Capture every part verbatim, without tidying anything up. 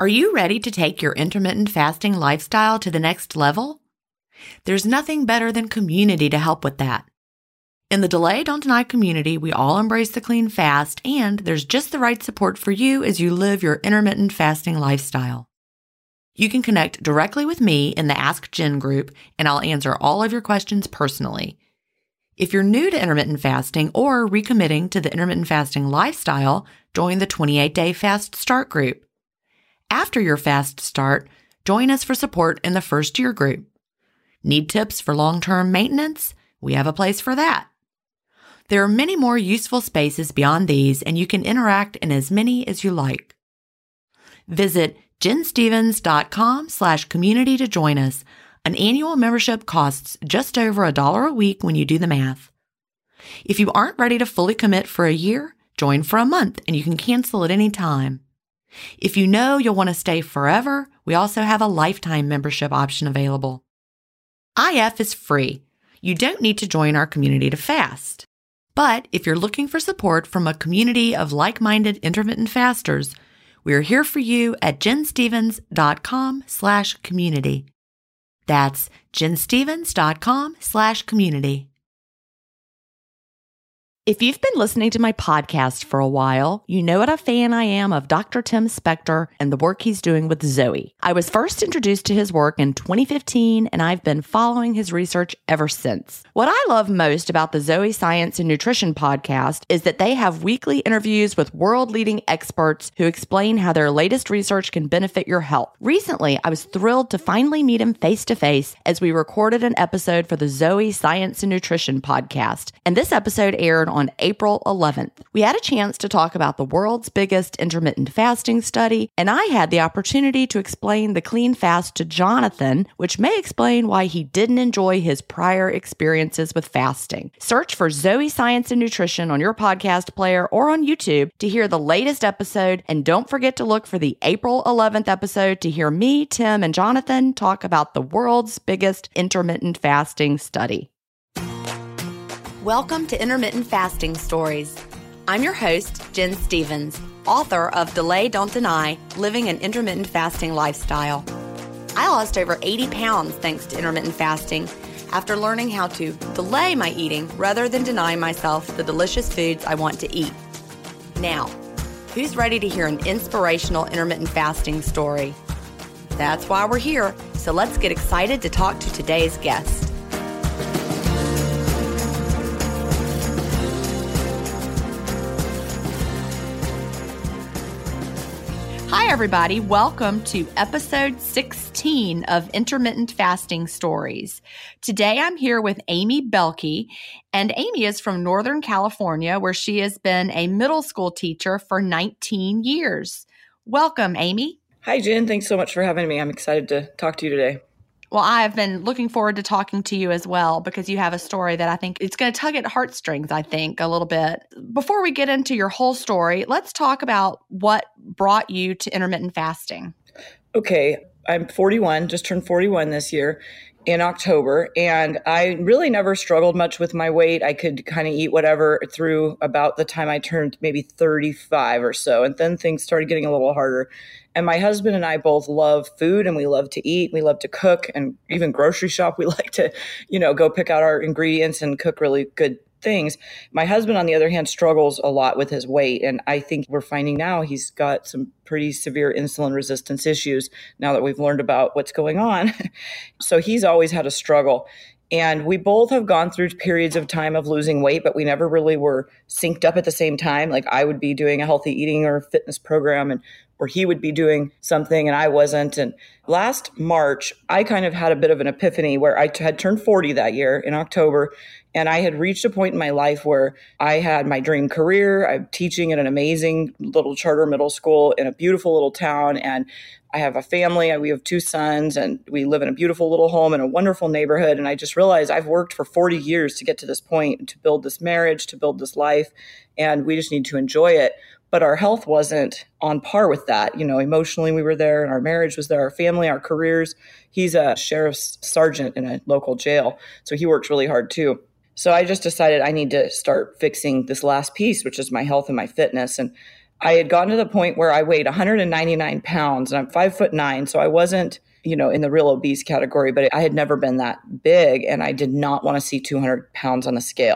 Are you ready to take your intermittent fasting lifestyle to the next level? There's nothing better than community to help with that. In the Delay Don't Deny community, we all embrace the clean fast, and there's just the right support for you as you live your intermittent fasting lifestyle. You can connect directly with me in the Ask Jen group, and I'll answer all of your questions personally. If you're new to intermittent fasting or recommitting to the intermittent fasting lifestyle, join the twenty-eight day Fast Start group. After your fast start, join us for support in the first year group. Need tips for long-term maintenance? We have a place for that. There are many more useful spaces beyond these, and you can interact in as many as you like. Visit jenstevens.com slash community to join us. An annual membership costs just over a dollar a week when you do the math. If you aren't ready to fully commit for a year, join for a month and you can cancel at any time. If you know you'll want to stay forever, we also have a lifetime membership option available. I F is free. You don't need to join our community to fast. But if you're looking for support from a community of like-minded intermittent fasters, we're here for you at jenstevens.com slash community. That's jenstevens.com slash community. If you've been listening to my podcast for a while, you know what a fan I am of Doctor Tim Spector and the work he's doing with Zoe. I was first introduced to his work in twenty fifteen, and I've been following his research ever since. What I love most about the Zoe Science and Nutrition podcast is that they have weekly interviews with world-leading experts who explain how their latest research can benefit your health. Recently, I was thrilled to finally meet him face-to-face as we recorded an episode for the Zoe Science and Nutrition podcast, and this episode aired on April eleventh. We had a chance to talk about the world's biggest intermittent fasting study, and I had the opportunity to explain the clean fast to Jonathan, which may explain why he didn't enjoy his prior experiences with fasting. Search for Zoe Science and Nutrition on your podcast player or on YouTube to hear the latest episode, and don't forget to look for the April eleventh episode to hear me, Tim, and Jonathan talk about the world's biggest intermittent fasting study. Welcome to Intermittent Fasting Stories. I'm your host, Jen Stevens, author of Delay Don't Deny, Living an Intermittent Fasting Lifestyle. I lost over eighty pounds thanks to intermittent fasting after learning how to delay my eating rather than deny myself the delicious foods I want to eat. Now, who's ready to hear an inspirational intermittent fasting story? That's why we're here, so let's get excited to talk to today's guest. Hi, everybody. Welcome to episode sixteen of Intermittent Fasting Stories. Today, I'm here with Amy Belke, and Amy is from Northern California, where she has been a middle school teacher for nineteen years. Welcome, Amy. Hi, Jen. Thanks so much for having me. I'm excited to talk to you today. Well, I have been looking forward to talking to you as well because you have a story that I think it's going to tug at heartstrings, I think, a little bit. Before we get into your whole story, let's talk about what brought you to intermittent fasting. Okay. I'm forty-one, just turned forty-one this year in October, and I really never struggled much with my weight. I could kind of eat whatever through about the time I turned maybe thirty-five or so, and then things started getting a little harder. And my husband and I both love food, and we love to eat. We love to cook and even grocery shop. We like to, you know, go pick out our ingredients and cook really good things. My husband, on the other hand, struggles a lot with his weight. And I think we're finding now he's got some pretty severe insulin resistance issues now that we've learned about what's going on. So he's always had a struggle. And we both have gone through periods of time of losing weight, but we never really were synced up at the same time. Like I would be doing a healthy eating or fitness program, and or he would be doing something and I wasn't. And last March, I kind of had a bit of an epiphany where I had turned forty that year in October. And I had reached a point in my life where I had my dream career. I'm teaching at an amazing little charter middle school in a beautiful little town. And I have a family. We have two sons, and we live in a beautiful little home in a wonderful neighborhood. And I just realized I've worked for forty years to get to this point, to build this marriage, to build this life. And we just need to enjoy it. But our health wasn't on par with that. You know, emotionally, we were there, and our marriage was there, our family, our careers. He's a sheriff's sergeant in a local jail, so he works really hard too. So I just decided I need to start fixing this last piece, which is my health and my fitness. And I had gotten to the point where I weighed one hundred ninety-nine pounds and I'm five foot nine. So I wasn't, you know, in the real obese category, but I had never been that big and I did not want to see two hundred pounds on the scale.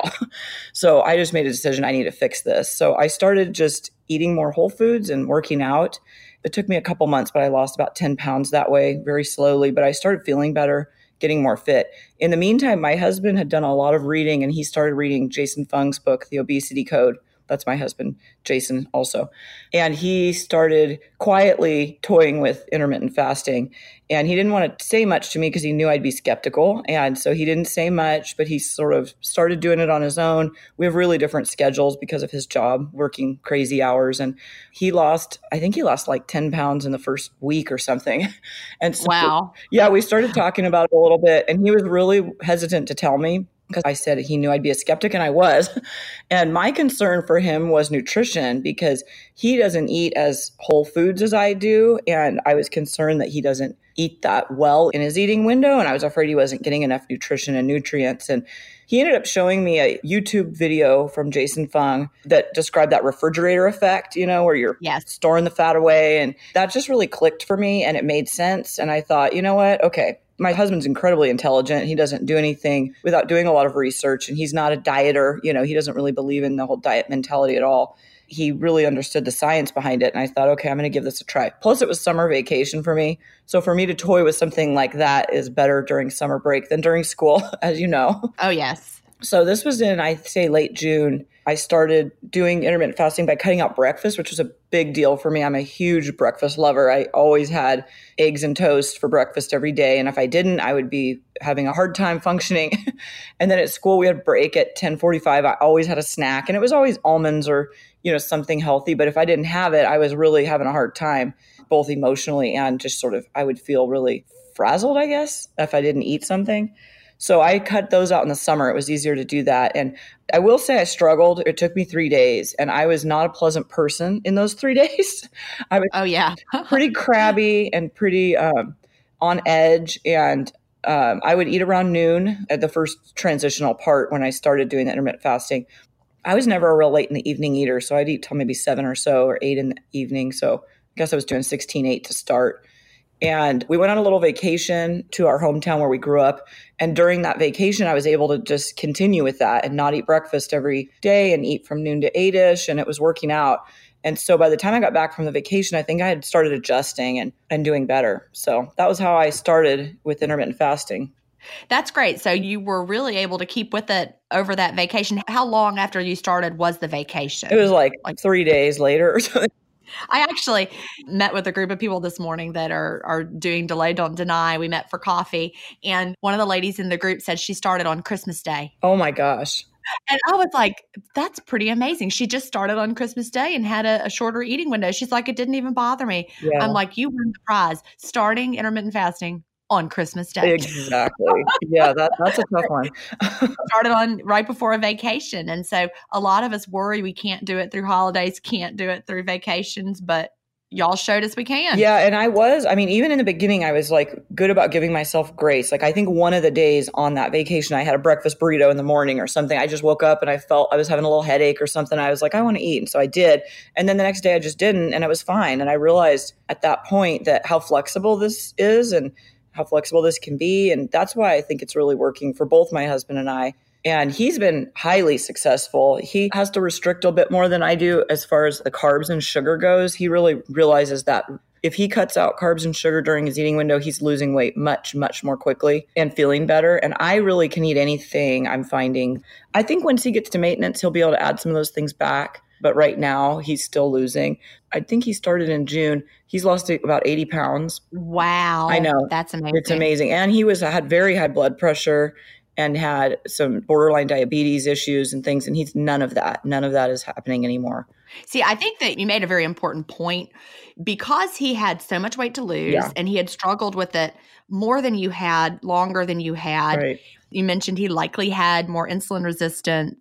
So I just made a decision, I need to fix this. So I started just eating more whole foods and working out. It took me a couple months, but I lost about ten pounds that way very slowly, but I started feeling better, getting more fit. In the meantime, my husband had done a lot of reading and he started reading Jason Fung's book, The Obesity Code. That's my husband, Jason, also. And he started quietly toying with intermittent fasting. And he didn't want to say much to me because he knew I'd be skeptical. And so he didn't say much, but he sort of started doing it on his own. We have really different schedules because of his job, working crazy hours. And he lost, I think he lost like ten pounds in the first week or something. And so, wow. Yeah, we started talking about it a little bit. And he was really hesitant to tell me, because I said he knew I'd be a skeptic, and I was. And my concern for him was nutrition because he doesn't eat as whole foods as I do. And I was concerned that he doesn't eat that well in his eating window. And I was afraid he wasn't getting enough nutrition and nutrients. And he ended up showing me a YouTube video from Jason Fung that described that refrigerator effect, you know, where you're yes. storing the fat away. And that just really clicked for me and it made sense. And I thought, you know what? Okay. My husband's incredibly intelligent. He doesn't do anything without doing a lot of research. And he's not a dieter. You know, he doesn't really believe in the whole diet mentality at all. He really understood the science behind it. And I thought, okay, I'm going to give this a try. Plus, it was summer vacation for me. So for me to toy with something like that is better during summer break than during school, as you know. Oh, yes. So this was in, I'd say, late June. I started doing intermittent fasting by cutting out breakfast, which was a big deal for me. I'm a huge breakfast lover. I always had eggs and toast for breakfast every day. And if I didn't, I would be having a hard time functioning. And then at school, we had break at ten forty-five. I always had a snack and it was always almonds or, you know, something healthy. But if I didn't have it, I was really having a hard time, both emotionally and just sort of, I would feel really frazzled, I guess, if I didn't eat something. So I cut those out in the summer. It was easier to do that. And I will say I struggled. It took me three days and I was not a pleasant person in those three days. I was oh, yeah. pretty crabby and pretty um, on edge. And um, I would eat around noon at the first transitional part when I started doing the intermittent fasting. I was never a real late in the evening eater. So I'd eat till maybe seven or so or eight in the evening. So I guess I was doing sixteen eight to start. And we went on a little vacation to our hometown where we grew up. And during that vacation, I was able to just continue with that and not eat breakfast every day and eat from noon to eight-ish. And it was working out. And so by the time I got back from the vacation, I think I had started adjusting and, and doing better. So that was how I started with intermittent fasting. That's great. So you were really able to keep with it over that vacation. How long after you started was the vacation? It was like, like three days later or something. I actually met with a group of people this morning that are are doing Delay Don't Deny. We met for coffee. And one of the ladies in the group said she started on Christmas Day. Oh my gosh. And I was like, that's pretty amazing. She just started on Christmas Day and had a, a shorter eating window. She's like, it didn't even bother me. Yeah. I'm like, you won the prize. Starting intermittent fasting on Christmas Day. Exactly. Yeah, that, that's a tough one. Started on right before a vacation. And so a lot of us worry we can't do it through holidays, can't do it through vacations, but y'all showed us we can. Yeah. And I was, I mean, even in the beginning, I was like good about giving myself grace. Like I think one of the days on that vacation, I had a breakfast burrito in the morning or something. I just woke up and I felt I was having a little headache or something. I was like, I want to eat. And so I did. And then the next day I just didn't. And it was fine. And I realized at that point that how flexible this is and how flexible this can be. And that's why I think it's really working for both my husband and I. And he's been highly successful. He has to restrict a bit more than I do as far as the carbs and sugar goes. He really realizes that if he cuts out carbs and sugar during his eating window, he's losing weight much, much more quickly and feeling better. And I really can eat anything, I'm finding. I think once he gets to maintenance, he'll be able to add some of those things back. But right now, he's still losing. I think he started in June. He's lost about eighty pounds. Wow. I know. That's amazing. It's amazing. And he was had very high blood pressure and had some borderline diabetes issues and things. And he's none of that. None of that is happening anymore. See, I think that you made a very important point because he had so much weight to lose yeah. and he had struggled with it more than you had, longer than you had. Right. You mentioned he likely had more insulin resistance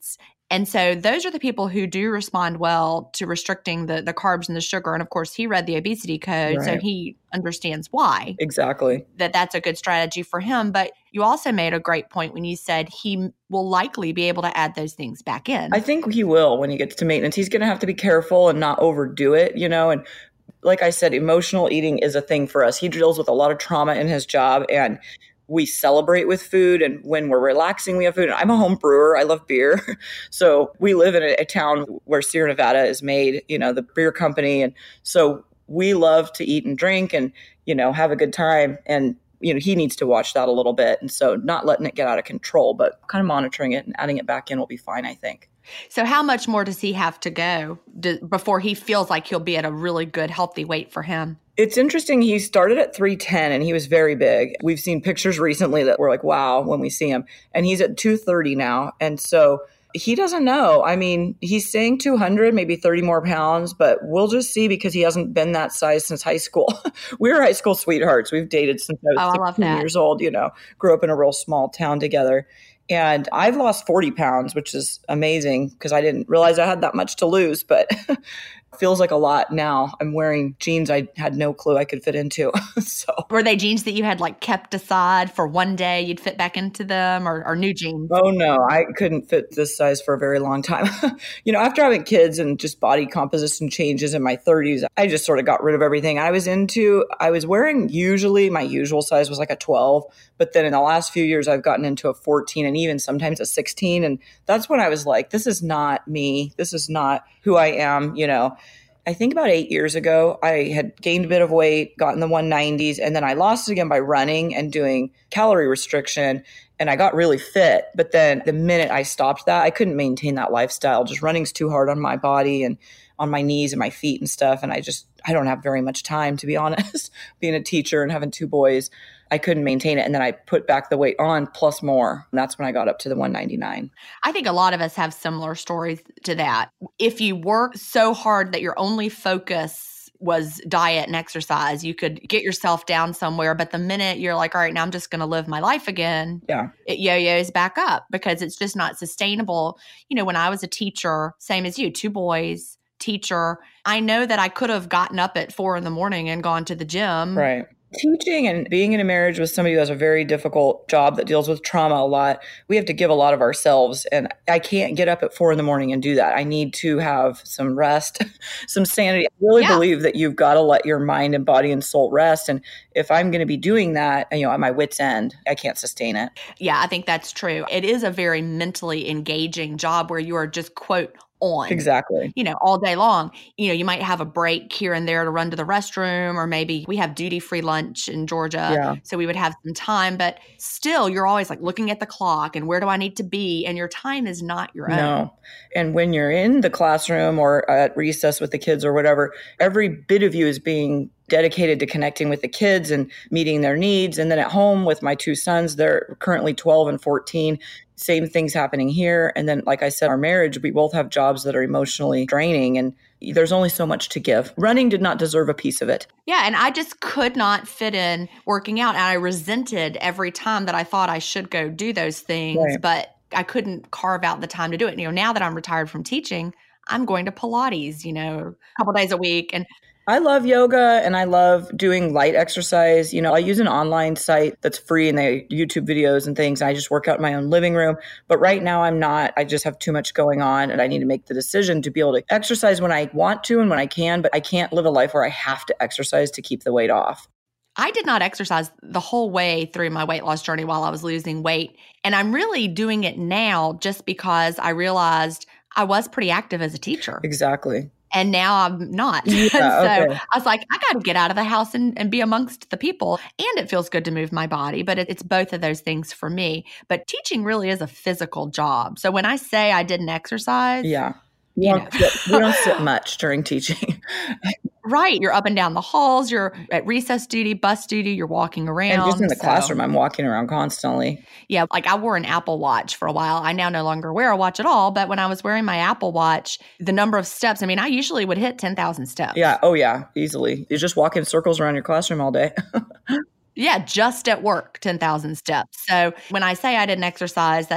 And so those are the people who do respond well to restricting the, the carbs and the sugar. And of course, he read the obesity code, Right. so he understands why. Exactly. That that's a good strategy for him. But you also made a great point when you said he will likely be able to add those things back in. I think he will when he gets to maintenance. He's going to have to be careful and not overdo it, you know, and like I said, emotional eating is a thing for us. He deals with a lot of trauma in his job, and we celebrate with food. And when we're relaxing, we have food. I'm a home brewer. I love beer. So we live in a, a town where Sierra Nevada is made, you know, the beer company. And so we love to eat and drink and, you know, have a good time. And, you know, he needs to watch that a little bit. And so not letting it get out of control, but kind of monitoring it and adding it back in will be fine, I think. So how much more does he have to go do, before he feels like he'll be at a really good, healthy weight for him? It's interesting. He started at three ten and he was very big. We've seen pictures recently that were like, wow, when we see him. And he's at two thirty now. And so he doesn't know. I mean, he's saying two hundred, maybe thirty more pounds, but we'll just see because he hasn't been that size since high school. We were high school sweethearts. We've dated since I was oh, I love sixteen that. years old, you know, grew up in a real small town together. And I've lost forty pounds, which is amazing because I didn't realize I had that much to lose, but feels like a lot now. I'm wearing jeans I had no clue I could fit into. So were they jeans that you had like kept aside for one day you'd fit back into them, or, or new jeans? Oh no, I couldn't fit this size for a very long time. You know, after having kids and just body composition changes in my thirties, I just sort of got rid of everything I was into. I was wearing usually my usual size was like a twelve, but then in the last few years I've gotten into a fourteen and even sometimes a sixteen. And that's when I was like, this is not me. This is not who I am, you know. I think about eight years ago, I had gained a bit of weight, got in the one nineties, and then I lost it again by running and doing calorie restriction. And I got really fit. But then the minute I stopped that, I couldn't maintain that lifestyle. Just running's too hard on my body and on my knees and my feet and stuff. And I just, I don't have very much time, to be honest. Being a teacher and having two boys, I couldn't maintain it. And then I put back the weight on plus more. And that's when I got up to the one ninety-nine. I think a lot of us have similar stories to that. If you work so hard that your only focus was diet and exercise, you could get yourself down somewhere. But the minute you're like, all right, now I'm just going to live my life again, yeah, it yo-yos back up because it's just not sustainable. You know, when I was a teacher, same as you, two boys, teacher, I know that I could have gotten up at four in the morning and gone to the gym. Right. Teaching and being in a marriage with somebody who has a very difficult job that deals with trauma a lot, we have to give a lot of ourselves. And I can't get up at four in the morning and do that. I need to have some rest, some sanity. I really yeah. believe that you've got to let your mind and body and soul rest. And if I'm going to be doing that, you know, at my wit's end, I can't sustain it. Yeah, I think that's true. It is a very mentally engaging job where you are just, quote, on. Exactly. You know, all day long. You know, you might have a break here and there to run to the restroom, or maybe we have duty-free lunch in Georgia. Yeah. So we would have some time, but still you're always like looking at the clock and where do I need to be? And your time is not your own. No. And when you're in the classroom or at recess with the kids or whatever, every bit of you is being dedicated to connecting with the kids and meeting their needs. And then at home with my two sons, they're currently twelve and fourteen. Same things happening here. And then, like I said, our marriage, we both have jobs that are emotionally draining and there's only so much to give. Running did not deserve a piece of it. Yeah. And I just could not fit in working out. And I resented every time that I thought I should go do those things, Right. but I couldn't carve out the time to do it. You know, now that I'm retired from teaching, I'm going to Pilates, you know, a couple days a week. And I love yoga and I love doing light exercise. You know, I use an online site that's free and they YouTube videos and things. And I just work out in my own living room. But right now I'm not. I just have too much going on and I need to make the decision to be able to exercise when I want to and when I can. But I can't live a life where I have to exercise to keep the weight off. I did not exercise the whole way through my weight loss journey while I was losing weight. And I'm really doing it now just because I realized I was pretty active as a teacher. Exactly. And now I'm not. Yeah, so okay. I was like, I got to get out of the house and, and be amongst the people. And it feels good to move my body, but it, it's both of those things for me. But teaching really is a physical job. So when I say I didn't exercise. Yeah. We You don't, sit, we don't sit much during teaching. Right. You're up and down the halls. You're at recess duty, bus duty. You're walking around. And just in the so. classroom, I'm walking around constantly. Yeah. Like I wore an Apple Watch for a while. I now no longer wear a watch at all. But when I was wearing my Apple Watch, the number of steps, I mean, I usually would hit ten thousand steps. Yeah. Oh, yeah. Easily. You just walk in circles around your classroom all day. Yeah. Just at work, ten thousand steps. So when I say I didn't exercise, that's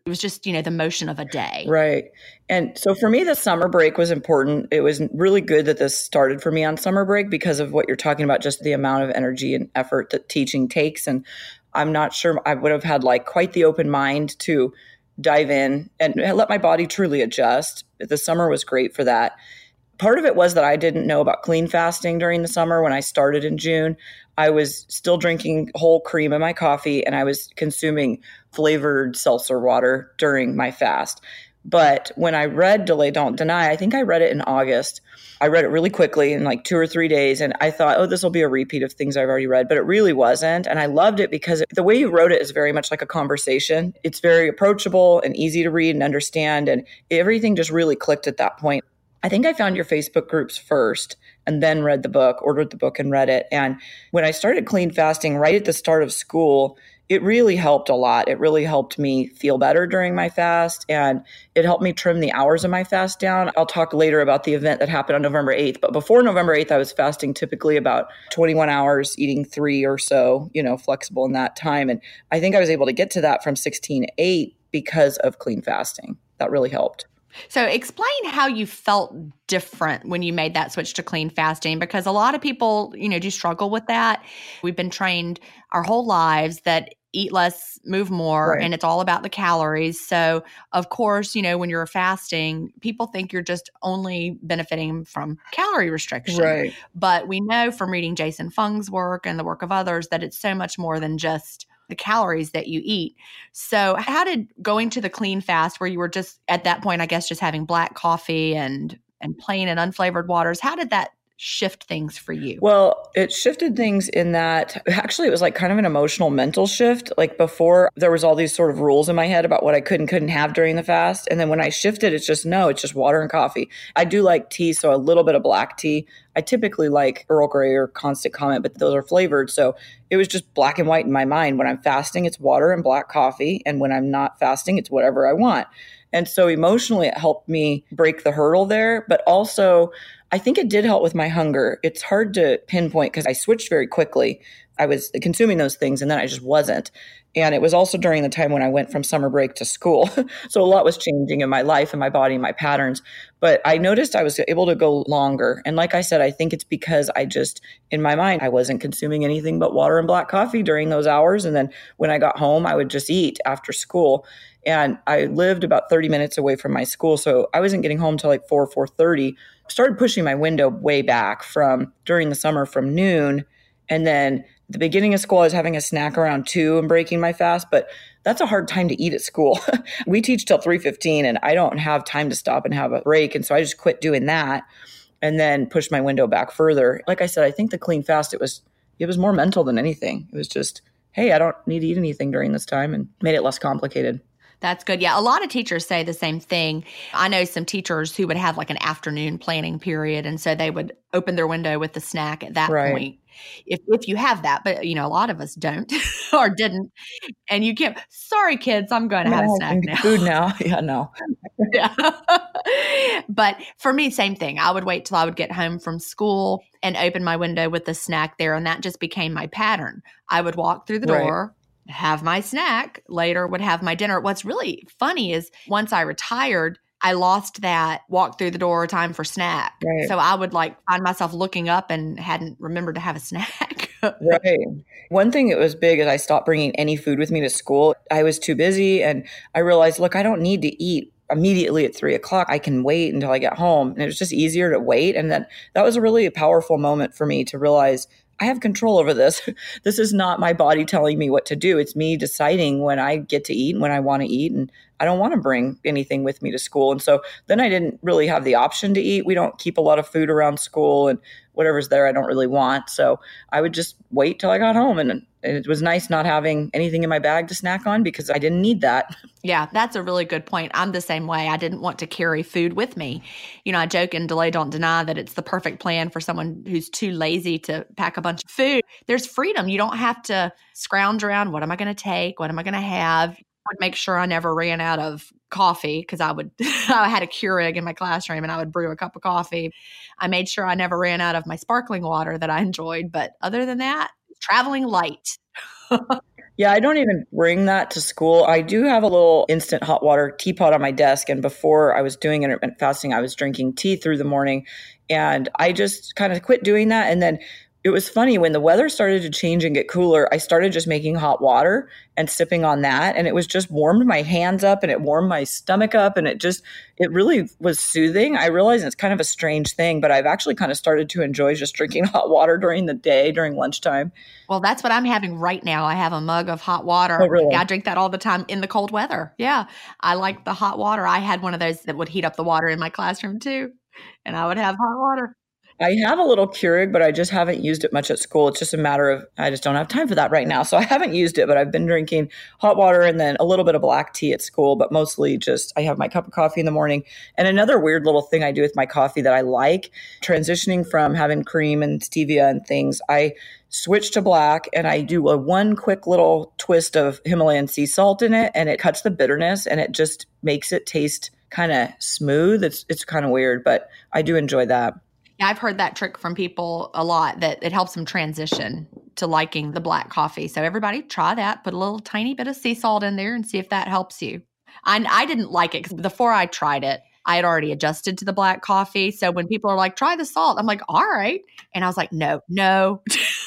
It was just, you know, the motion of a day. Right. And so for me, the summer break was important. It was really good that this started for me on summer break because of what you're talking about, just the amount of energy and effort that teaching takes. And I'm not sure I would have had like quite the open mind to dive in and let my body truly adjust. The summer was great for that. Part of it was that I didn't know about clean fasting during the summer. When I started in June, I was still drinking whole cream in my coffee and I was consuming flavored seltzer water during my fast. But when I read Delay Don't Deny, I think I read it in August. I read it really quickly in like two or three days. And I thought, oh, this will be a repeat of things I've already read. But it really wasn't. And I loved it because the way you wrote it is very much like a conversation. It's very approachable and easy to read and understand. And everything just really clicked at that point. I think I found your Facebook groups first and then read the book, ordered the book and read it. And when I started clean fasting right at the start of school, it really helped a lot. It really helped me feel better during my fast, and it helped me trim the hours of my fast down. I'll talk later about the event that happened on November eighth, but before November eighth, I was fasting typically about twenty-one hours, eating three or so, you know, flexible in that time. And I think I was able to get to that from sixteen eight because of clean fasting. That really helped. So explain how you felt different when you made that switch to clean fasting, because a lot of people, you know, do struggle with that. We've been trained our whole lives that eat less, move more, Right. and it's all about the calories. So of course, you know, when you're fasting, people think you're just only benefiting from calorie restriction. Right. But we know from reading Jason Fung's work and the work of others that it's so much more than just the calories that you eat. So how did going to the clean fast, where you were just at that point, I guess, just having black coffee and and plain and unflavored waters, how did that shift things for you? Well, it shifted things in that actually it was like kind of an emotional mental shift. Like before, there was all these sort of rules in my head about what I could and couldn't have during the fast. And then when I shifted, it's just, no, it's just water and coffee. I do like tea, so a little bit of black tea. I typically like Earl Grey or Constant Comment, but those are flavored. So it was just black and white in my mind. When I'm fasting, it's water and black coffee. And when I'm not fasting, it's whatever I want. And so emotionally, it helped me break the hurdle there. But also, I think it did help with my hunger. It's hard to pinpoint because I switched very quickly. I was consuming those things and then I just wasn't. And it was also during the time when I went from summer break to school. So a lot was changing in my life and my body and my patterns. But I noticed I was able to go longer. And like I said, I think it's because I just, in my mind, I wasn't consuming anything but water and black coffee during those hours. And then when I got home, I would just eat after school. And I lived about thirty minutes away from my school. So I wasn't getting home till like four, four thirty. Started pushing my window way back from during the summer from noon. And then at the beginning of school, I was having a snack around two and breaking my fast, but that's a hard time to eat at school. We teach till three fifteen and I don't have time to stop and have a break. And so I just quit doing that and then pushed my window back further. Like I said, I think the clean fast, it was, it was more mental than anything. It was just, hey, I don't need to eat anything during this time, and made it less complicated. That's good. Yeah. A lot of teachers say the same thing. I know some teachers who would have like an afternoon planning period. And so they would open their window with the snack at that Right. point. If if you have that, but you know, a lot of us don't or didn't. And you can't, sorry kids, I'm going to have a No, snack now. Food now. Yeah, no. Yeah. But for me, same thing. I would wait till I would get home from school and open my window with the snack there. And that just became my pattern. I would walk through the Right. door, have my snack, later would have my dinner. What's really funny is once I retired, I lost that walk through the door time for snack. Right. So I would like find myself looking up and hadn't remembered to have a snack. Right. One thing that was big is I stopped bringing any food with me to school. I was too busy and I realized, look, I don't need to eat immediately at three o'clock. I can wait until I get home. And it was just easier to wait. And then that was a really powerful moment for me to realize I have control over this. This is not my body telling me what to do. It's me deciding when I get to eat and when I want to eat. And I don't want to bring anything with me to school. And so then I didn't really have the option to eat. We don't keep a lot of food around school, and whatever's there I don't really want. So I would just wait till I got home. And it was nice not having anything in my bag to snack on because I didn't need that. Yeah, that's a really good point. I'm the same way. I didn't want to carry food with me. You know, I joke in Delay Don't Deny that it's the perfect plan for someone who's too lazy to pack a bunch of food. There's freedom. You don't have to scrounge around. What am I going to take? What am I going to have? I would make sure I never ran out of coffee because I would, I had a Keurig in my classroom and I would brew a cup of coffee. I made sure I never ran out of my sparkling water that I enjoyed. But other than that, traveling light. Yeah, I don't even bring that to school. I do have a little instant hot water teapot on my desk. And before I was doing intermittent fasting, I was drinking tea through the morning. And I just kind of quit doing that. And then it was funny when the weather started to change and get cooler, I started just making hot water and sipping on that. And it was just warmed my hands up and it warmed my stomach up. And it just, it really was soothing. I realize it's kind of a strange thing, but I've actually kind of started to enjoy just drinking hot water during the day, during lunchtime. Well, that's what I'm having right now. I have a mug of hot water. Oh, really? I drink that all the time in the cold weather. Yeah. I like the hot water. I had one of those that would heat up the water in my classroom too. And I would have hot water. I have a little Keurig, but I just haven't used it much at school. It's just a matter of, I just don't have time for that right now. So I haven't used it, but I've been drinking hot water and then a little bit of black tea at school, but mostly just I have my cup of coffee in the morning. And another weird little thing I do with my coffee that I like, transitioning from having cream and stevia and things, I switch to black and I do a one quick little twist of Himalayan sea salt in it, and it cuts the bitterness and it just makes it taste kind of smooth. It's, it's kind of weird, but I do enjoy that. Yeah, I've heard that trick from people a lot, that it helps them transition to liking the black coffee. So everybody try that. Put a little tiny bit of sea salt in there and see if that helps you. I, I didn't like it because before I tried it, I had already adjusted to the black coffee. So when people are like, try the salt, I'm like, all right. And I was like, no, no,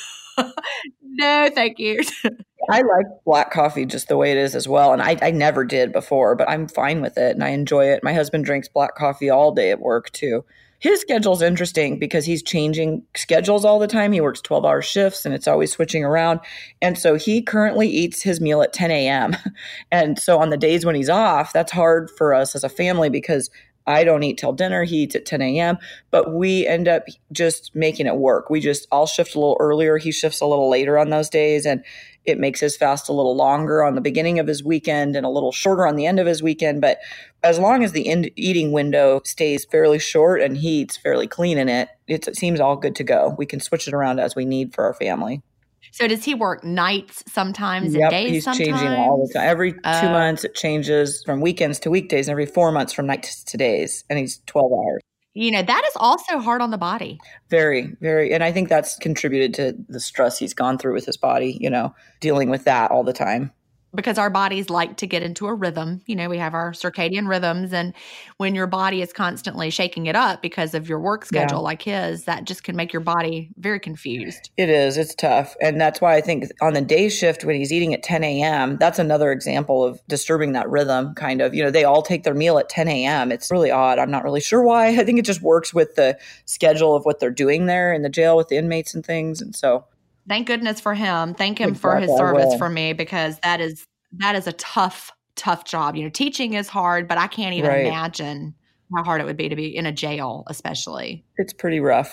no, thank you. I like black coffee just the way it is as well. And I, I never did before, but I'm fine with it and I enjoy it. My husband drinks black coffee all day at work too. His schedule's interesting because he's changing schedules all the time. He works twelve hour shifts and it's always switching around. And so he currently eats his meal at ten a.m. And so on the days when he's off, that's hard for us as a family because I don't eat till dinner. He eats at ten a.m. But we end up just making it work. We just, I'll shift a little earlier. He shifts a little later on those days. And it makes his fast a little longer on the beginning of his weekend and a little shorter on the end of his weekend. But as long as the in- eating window stays fairly short and he eats fairly clean in it, it's, it seems all good to go. We can switch it around as we need for our family. So does he work nights sometimes and Yep, days he's sometimes? changing all the time. Every two Uh, months it changes from weekends to weekdays, and every four months from nights to days. And he's twelve hours. You know, that is also hard on the body. Very, very. And I think that's contributed to the stress he's gone through with his body, you know, dealing with that all the time. Because our bodies like to get into a rhythm. You know, we have our circadian rhythms. And when your body is constantly shaking it up because of your work schedule Yeah. like his, that just can make your body very confused. It is. It's tough. And that's why I think on the day shift when he's eating at ten a.m., that's another example of disturbing that rhythm, kind of. You know, they all take their meal at ten a.m. It's really odd. I'm not really sure why. I think it just works with the schedule of what they're doing there in the jail with the inmates and things. And so Thank goodness for him. Thank him for his Exactly, I service will. for me, because that is that is a tough, tough job. You know, teaching is hard, but I can't even Right. imagine how hard it would be to be in a jail, especially. it's pretty rough.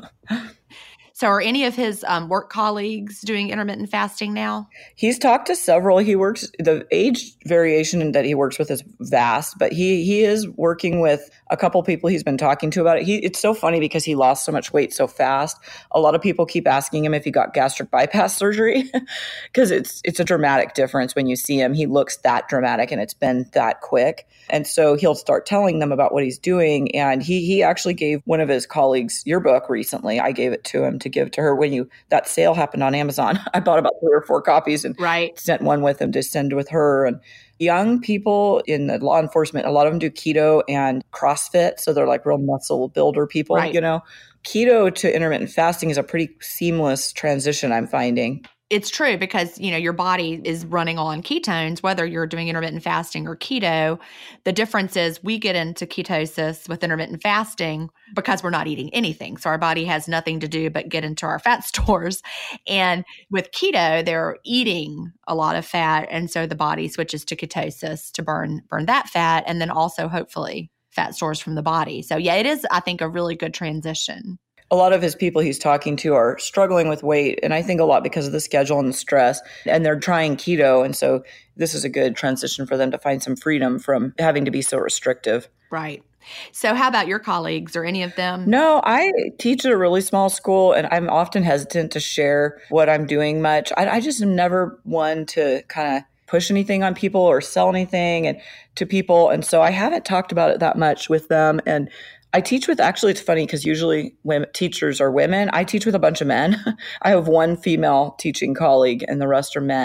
So are any of his um, work colleagues doing intermittent fasting now? He's talked to several. He works, the age variation that he works with is vast, but he he is working with a couple people he's been talking to about it. He, it's so funny because he lost so much weight so fast. A lot of people keep asking him if he got gastric bypass surgery because it's it's a dramatic difference when you see him. He looks that dramatic and it's been that quick. And so he'll start telling them about what he's doing. And he he actually gave one of his colleagues your book recently. I gave it to him to give to her when you that sale happened on Amazon. I bought about three or four copies and Right. sent one with him to send with her. And young people in the law enforcement, a lot of them do keto and CrossFit. So they're like real muscle builder people, Right. you know. Keto to intermittent fasting is a pretty seamless transition, I'm finding. It's true because, you know, your body is running on ketones, whether you're doing intermittent fasting or keto. The difference is we get into ketosis with intermittent fasting because we're not eating anything. So our body has nothing to do but get into our fat stores. And with keto, they're eating a lot of fat. And so the body switches to ketosis to burn burn that fat, and then also hopefully fat stores from the body. So yeah, it is, I think, a really good transition. A lot of his people he's talking to are struggling with weight, and I think a lot because of the schedule and the stress, and they're trying keto. And so this is a good transition for them to find some freedom from having to be so restrictive. Right. So how about your colleagues or any of them? No, I teach at a really small school, and I'm often hesitant to share what I'm doing much. I, I just am never one to kind of push anything on people or sell anything and to people. And so I haven't talked about it that much with them. And I teach with, actually, it's funny because usually women, teachers are women. I teach with a bunch of men. I have one female teaching colleague and the rest are men.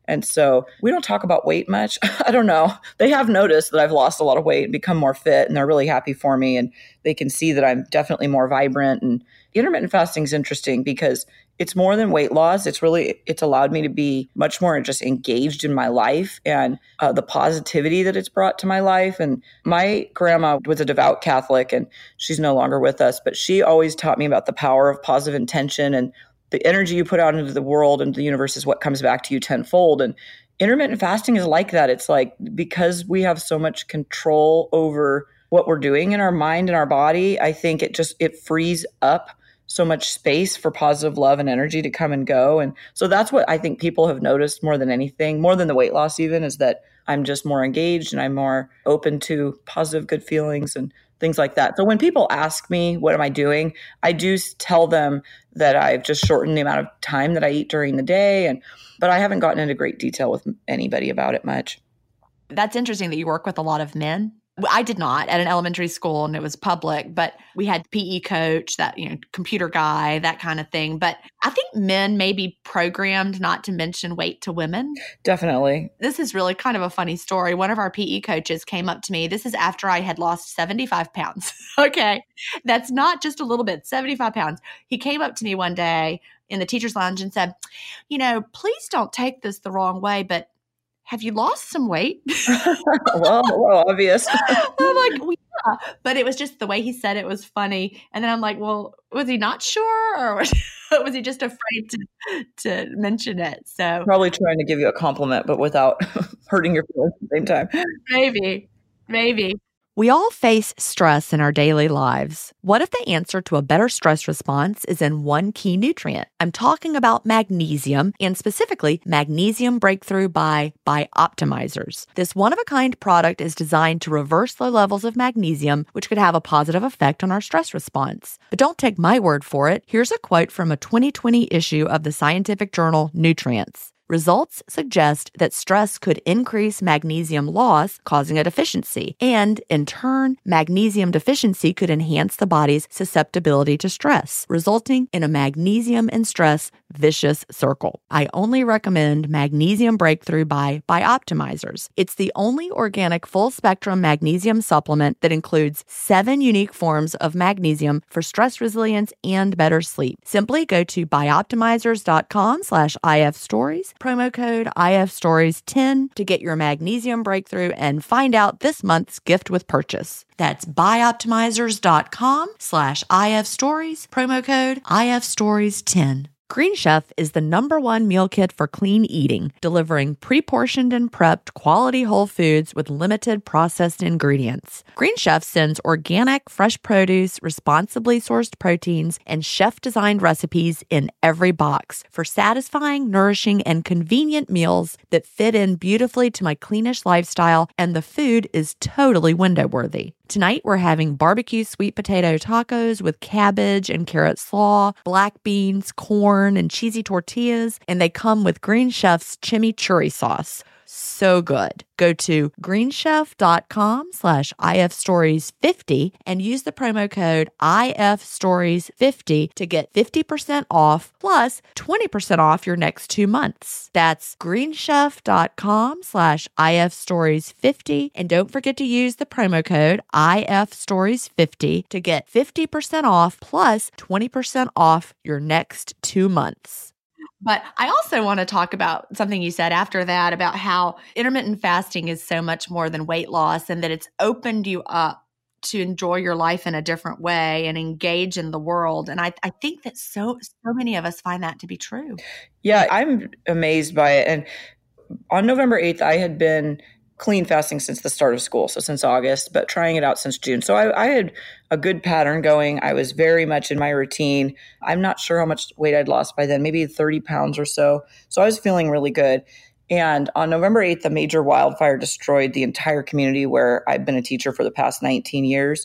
And so we don't talk about weight much. I don't know. They have noticed that I've lost a lot of weight and become more fit, and they're really happy for me. And they can see that I'm definitely more vibrant. And intermittent fasting is interesting because it's more than weight loss. It's really, it's allowed me to be much more just engaged in my life and uh, the positivity that it's brought to my life. And my grandma was a devout Catholic, and she's no longer with us, but she always taught me about the power of positive intention, and the energy you put out into the world and the universe is what comes back to you tenfold. And intermittent fasting is like that. It's like, because we have so much control over what we're doing in our mind and our body, I think it just, it frees up so much space for positive love and energy to come and go. And so that's what I think people have noticed more than anything, more than the weight loss even, is that I'm just more engaged and I'm more open to positive, good feelings and things like that. So when people ask me, what am I doing? I do tell them that I've just shortened the amount of time that I eat during the day. And, but I haven't gotten into great detail with anybody about it much. That's interesting that you work with a lot of men. I did not at an elementary school, and it was public, but we had P E coach, that, you know, computer guy, that kind of thing. But I think men may be programmed not to mention weight to women. Definitely. This is really kind of a funny story. One of our P E coaches came up to me. This is after I had lost seventy-five pounds. Okay. That's not just a little bit, seventy-five pounds. He came up to me one day in the teacher's lounge and said, you know, please don't take this the wrong way, but have you lost some weight? well, well, obvious. I'm like, well, yeah. But it was just the way he said it was funny. And then I'm like, well, was he not sure? Or was, was he just afraid to, to mention it? So probably trying to give you a compliment, but without hurting your feelings at the same time. Maybe, maybe. We all face stress in our daily lives. What if the answer to a better stress response is in one key nutrient? I'm talking about magnesium, and specifically Magnesium Breakthrough by Bioptimizers. This one-of-a-kind product is designed to reverse low levels of magnesium, which could have a positive effect on our stress response. But don't take my word for it. Here's a quote from a twenty twenty issue of the scientific journal Nutrients. Results suggest that stress could increase magnesium loss, causing a deficiency. And, in turn, magnesium deficiency could enhance the body's susceptibility to stress, resulting in a magnesium and stress vicious circle. I only recommend Magnesium Breakthrough by Bioptimizers. It's the only organic full-spectrum magnesium supplement that includes seven unique forms of magnesium for stress resilience and better sleep. Simply go to bioptimizers.com slash ifstories, promo code I F stories ten to get your Magnesium Breakthrough and find out this month's gift with purchase. That's bioptimizers.com slash ifstories, promo code I F stories ten. Green Chef is the number one meal kit for clean eating, delivering pre-portioned and prepped quality whole foods with limited processed ingredients. Green Chef sends organic, fresh produce, responsibly sourced proteins, and chef-designed recipes in every box for satisfying, nourishing, and convenient meals that fit in beautifully to my cleanish lifestyle, and the food is totally window-worthy. Tonight, we're having barbecue sweet potato tacos with cabbage and carrot slaw, black beans, corn, and cheesy tortillas, and they come with Green Chef's chimichurri sauce. So good. Go to greenchef.com slash ifstories50 and use the promo code I F stories fifty to get fifty percent off plus twenty percent off your next two months. That's greenchef.com slash ifstories50. And don't forget to use the promo code I F stories fifty to get fifty percent off plus twenty percent off your next two months. But I also want to talk about something you said after that about how intermittent fasting is so much more than weight loss, and that it's opened you up to enjoy your life in a different way and engage in the world. And I, I think that so, so many of us find that to be true. Yeah, I'm amazed by it. And on November eighth, I had been clean fasting since the start of school, so since August, but trying it out since June. So I, I had a good pattern going. I was very much in my routine. I'm not sure how much weight I'd lost by then, maybe thirty pounds or so. So I was feeling really good. And on November eighth, a major wildfire destroyed the entire community where I've been a teacher for the past nineteen years.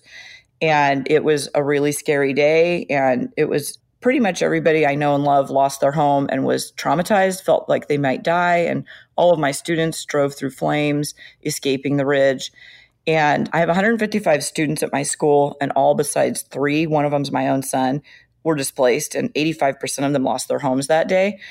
And it was a really scary day. And it was pretty much everybody I know and love lost their home and was traumatized, felt like they might die. And all of my students drove through flames, escaping the ridge. And I have one hundred fifty-five students at my school, and all besides three, one of them's my own son, were displaced, and eighty-five percent of them lost their homes that day.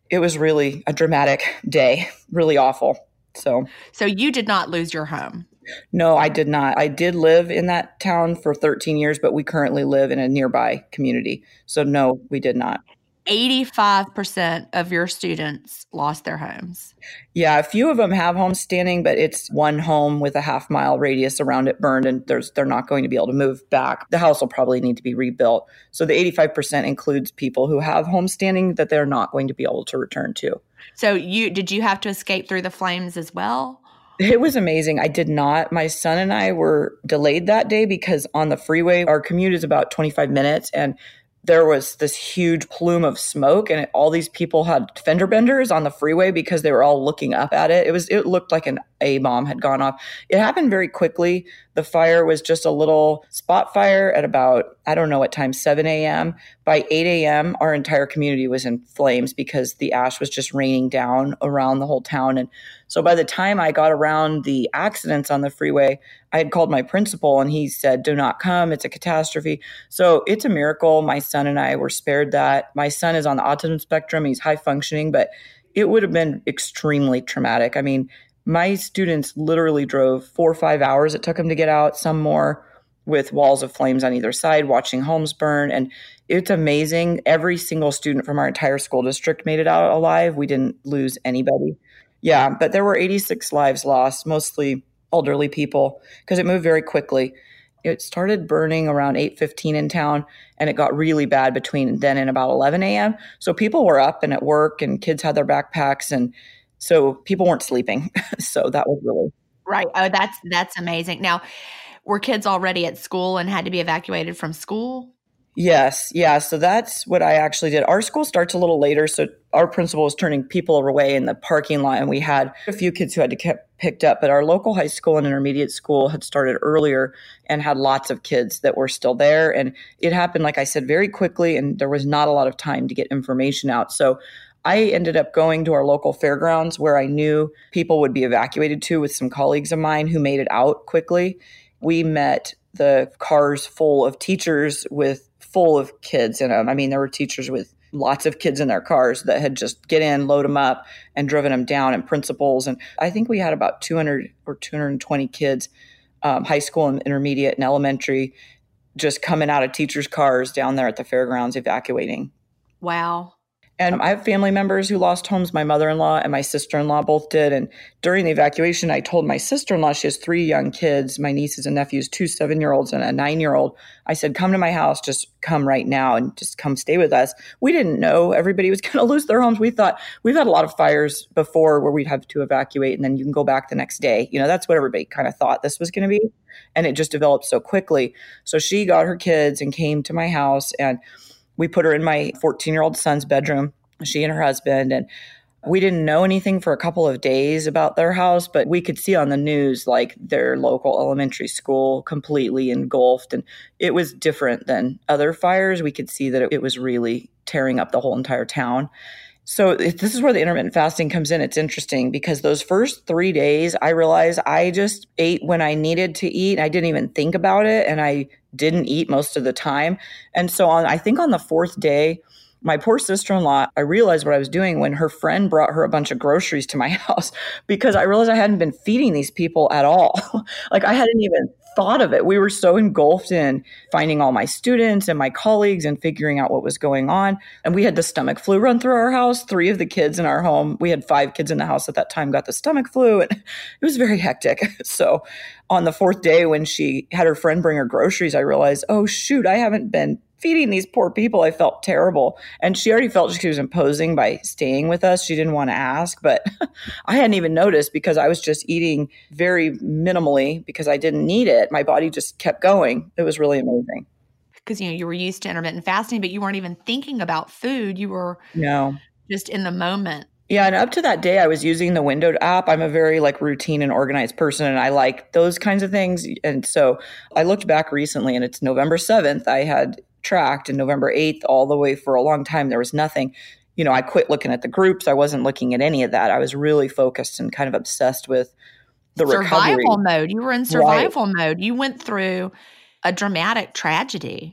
it was really a dramatic day, really awful. So, so you did not lose your home? No, I did not. I did live in that town for thirteen years, but we currently live in a nearby community. So no, we did not. eighty-five percent of your students lost their homes. Yeah, a few of them have homes standing, but it's one home with a half mile radius around it burned, and there's they're not going to be able to move back. The house will probably need to be rebuilt. So the eighty-five percent includes people who have homes standing that they're not going to be able to return to. So you did you have to escape through the flames as well? It was amazing. I did not. My son and I were delayed that day because on the freeway, our commute is about twenty-five minutes, and there was this huge plume of smoke, and all these people had fender benders on the freeway because they were all looking up at it. It was, it looked like an A-bomb had gone off. It happened very quickly. The fire was just a little spot fire at about, I don't know what time, seven a.m. By eight a.m., our entire community was in flames because the ash was just raining down around the whole town. And so by the time I got around the accidents on the freeway, I had called my principal and he said, do not come. It's a catastrophe. So it's a miracle. My son and I were spared that. My son is on the autism spectrum. He's high functioning, but it would have been extremely traumatic. I mean, my students literally drove four or five hours. It took them to get out, some more, with walls of flames on either side, watching homes burn. And it's amazing. Every single student from our entire school district made it out alive. We didn't lose anybody. Yeah, but there were eighty-six lives lost, mostly elderly people, because it moved very quickly. It started burning around eight fifteen in town, and it got really bad between then and about eleven a.m. So people were up and at work, and kids had their backpacks, and so people weren't sleeping. So that was really right. Oh, that's that's amazing. Now, were kids already at school and had to be evacuated from school? Yes. Yeah. So that's what I actually did. Our school starts a little later. So our principal was turning people away in the parking lot, and we had a few kids who had to get picked up. But our local high school and intermediate school had started earlier and had lots of kids that were still there. And it happened, like I said, very quickly, and there was not a lot of time to get information out. So I ended up going to our local fairgrounds where I knew people would be evacuated to with some colleagues of mine who made it out quickly. We met the cars full of teachers with full of kids in them. I mean, there were teachers with lots of kids in their cars that had just get in, load them up, and driven them down, and principals. And I think we had about two hundred or two hundred twenty kids, um, high school and intermediate and elementary, just coming out of teachers' cars down there at the fairgrounds evacuating. Wow. And I have family members who lost homes. My mother-in-law and my sister-in-law both did. And during the evacuation, I told my sister-in-law, she has three young kids, my nieces and nephews, two seven-year-olds and a nine-year-old. I said, come to my house, just come right now and just come stay with us. We didn't know everybody was going to lose their homes. We thought we've had a lot of fires before where we'd have to evacuate and then you can go back the next day. You know, that's what everybody kind of thought this was going to be. And it just developed so quickly. So she got her kids and came to my house, and we put her in my fourteen-year-old son's bedroom, she and her husband. And we didn't know anything for a couple of days about their house, but we could see on the news like their local elementary school completely engulfed. And it was different than other fires. We could see that it, it was really tearing up the whole entire town. So this is where the intermittent fasting comes in. It's interesting because those first three days, I realized I just ate when I needed to eat. I didn't even think about it, and I didn't eat most of the time. And so on, I think on the fourth day, my poor sister-in-law, I realized what I was doing when her friend brought her a bunch of groceries to my house, because I realized I hadn't been feeding these people at all. Like I hadn't even thought of it. We were so engulfed in finding all my students and my colleagues and figuring out what was going on. And we had the stomach flu run through our house. Three of the kids in our home, we had five kids in the house at that time, got the stomach flu. And it was very hectic. So on the fourth day, when she had her friend bring her groceries, I realized, oh, shoot, I haven't been feeding these poor people. I felt terrible. And she already felt she was imposing by staying with us. She didn't want to ask, but I hadn't even noticed because I was just eating very minimally because I didn't need it. My body just kept going. It was really amazing. Because, you know, you were used to intermittent fasting, but you weren't even thinking about food. You were no. just in the moment. Yeah. And up to that day, I was using the Windowed app. I'm a very like routine and organized person, and I like those kinds of things. And so I looked back recently, and it's November seventh. I had tracked, and November eighth, all the way for a long time, there was nothing. You know, I quit looking at the groups. I wasn't looking at any of that. I was really focused and kind of obsessed with the survival recovery. mode. You were in survival right. mode. You went through a dramatic tragedy.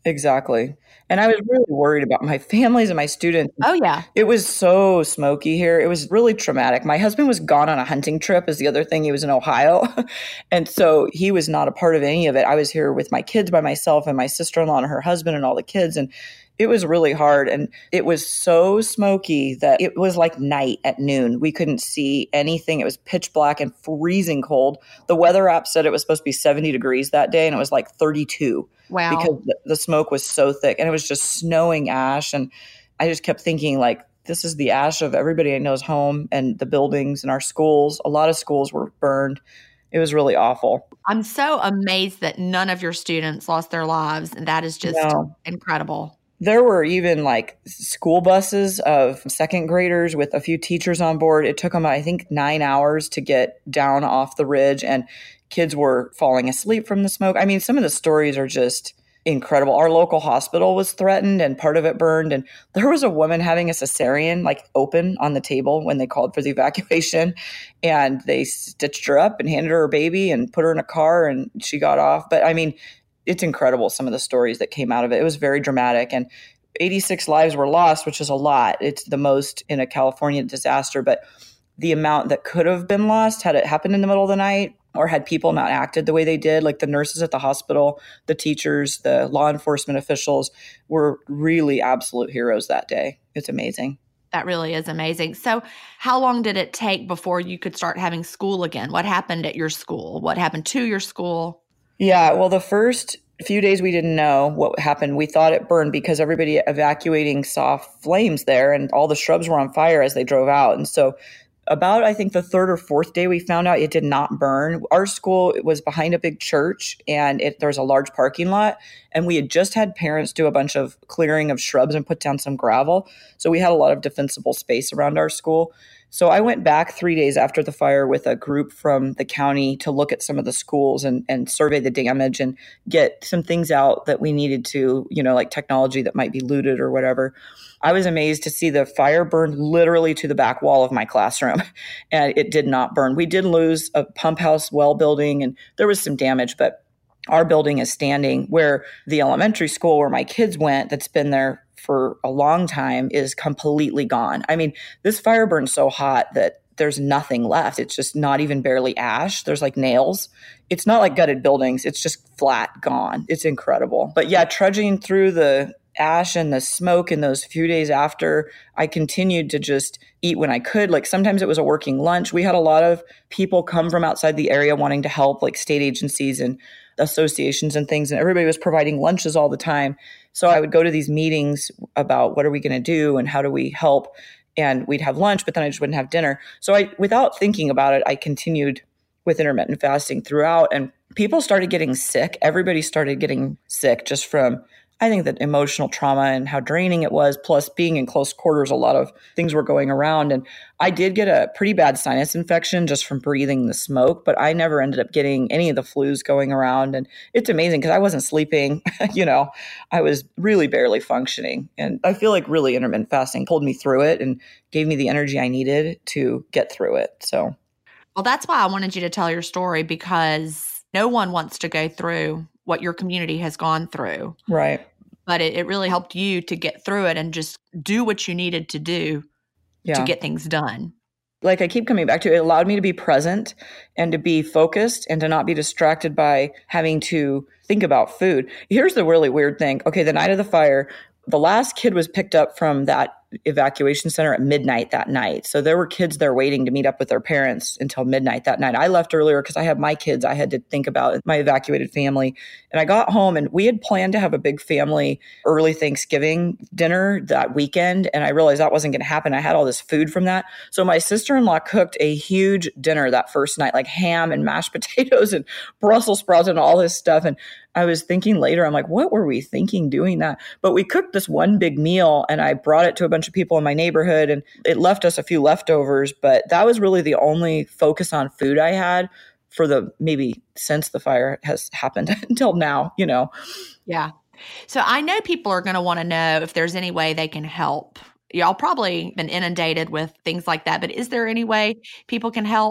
Exactly. And I was really worried about my families and my students. Oh, yeah. It was so smoky here. It was really traumatic. My husband was gone on a hunting trip is the other thing. He was in Ohio. And so he was not a part of any of it. I was here with my kids by myself and my sister-in-law and her husband and all the kids. And it was really hard. And it was so smoky that it was like night at noon. We couldn't see anything. It was pitch black and freezing cold. The weather app said it was supposed to be seventy degrees that day, and it was like thirty-two. Wow. Because the, the smoke was so thick and it was just snowing ash. And I just kept thinking, like, this is the ash of everybody I know's home and the buildings and our schools. A lot of schools were burned. It was really awful. I'm so amazed that none of your students lost their lives. And that is just No. incredible. There were even like school buses of second graders with a few teachers on board. It took them, I think, nine hours to get down off the ridge, and kids were falling asleep from the smoke. I mean, some of the stories are just incredible. Our local hospital was threatened and part of it burned. And there was a woman having a cesarean like open on the table when they called for the evacuation, and they stitched her up and handed her her baby and put her in a car and she got off. But I mean, it's incredible, some of the stories that came out of it. It was very dramatic. And eighty-six lives were lost, which is a lot. It's the most in a California disaster. But the amount that could have been lost had it happened in the middle of the night or had people not acted the way they did, like the nurses at the hospital, the teachers, the law enforcement officials were really absolute heroes that day. It's amazing. That really is amazing. So how long did it take before you could start having school again? What happened at your school? What happened to your school? Yeah, well, the first few days we didn't know what happened. We thought it burned because everybody evacuating saw flames there and all the shrubs were on fire as they drove out. And so about, I think, the third or fourth day, we found out it did not burn. Our school was behind a big church, and it, there was a large parking lot. And we had just had parents do a bunch of clearing of shrubs and put down some gravel. So we had a lot of defensible space around our school. So I went back three days after the fire with a group from the county to look at some of the schools and, and survey the damage and get some things out that we needed to, you know, like technology that might be looted or whatever. I was amazed to see the fire burn literally to the back wall of my classroom, and it did not burn. We did lose a pump house well building, and there was some damage, but our building is standing. Where the elementary school where my kids went, that's been there for a long time, is completely gone. I mean, this fire burned so hot that there's nothing left. It's just not even barely ash. There's like nails. It's not like gutted buildings. It's just flat gone. It's incredible. But yeah, trudging through the ash and the smoke in those few days after, I continued to just eat when I could. Like sometimes it was a working lunch. We had a lot of people come from outside the area wanting to help, like state agencies and associations and things, and everybody was providing lunches all the time. So I would go to these meetings about what are we going to do and how do we help, and we'd have lunch, but then I just wouldn't have dinner. So I, without thinking about it, I continued with intermittent fasting throughout, and people started getting sick. Everybody started getting sick just from, I think, that emotional trauma and how draining it was, plus being in close quarters, a lot of things were going around. And I did get a pretty bad sinus infection just from breathing the smoke, but I never ended up getting any of the flus going around. And it's amazing because I wasn't sleeping, you know, I was really barely functioning. And I feel like really intermittent fasting pulled me through it and gave me the energy I needed to get through it. So, well, that's why I wanted you to tell your story, because no one wants to go through what your community has gone through. Right. But it, it really helped you to get through it and just do what you needed to do yeah. to get things done. Like I keep coming back to, it allowed me to be present and to be focused and to not be distracted by having to think about food. Here's the really weird thing. Okay, the night of the fire, the last kid was picked up from that evacuation center at midnight that night. So there were kids there waiting to meet up with their parents until midnight that night. I left earlier because I had my kids I had to think about, my evacuated family. And I got home and we had planned to have a big family early Thanksgiving dinner that weekend. And I realized that wasn't going to happen. I had all this food from that. So my sister-in-law cooked a huge dinner that first night, like ham and mashed potatoes and Brussels sprouts and all this stuff. And I was thinking later, I'm like, what were we thinking doing that? But we cooked this one big meal and I brought it to a bunch of people in my neighborhood and it left us a few leftovers. But that was really the only focus on food I had for the maybe since the fire has happened until now, you know? Yeah. So I know people are going to want to know if there's any way they can help. Y'all probably been inundated with things like that, but is there any way people can help?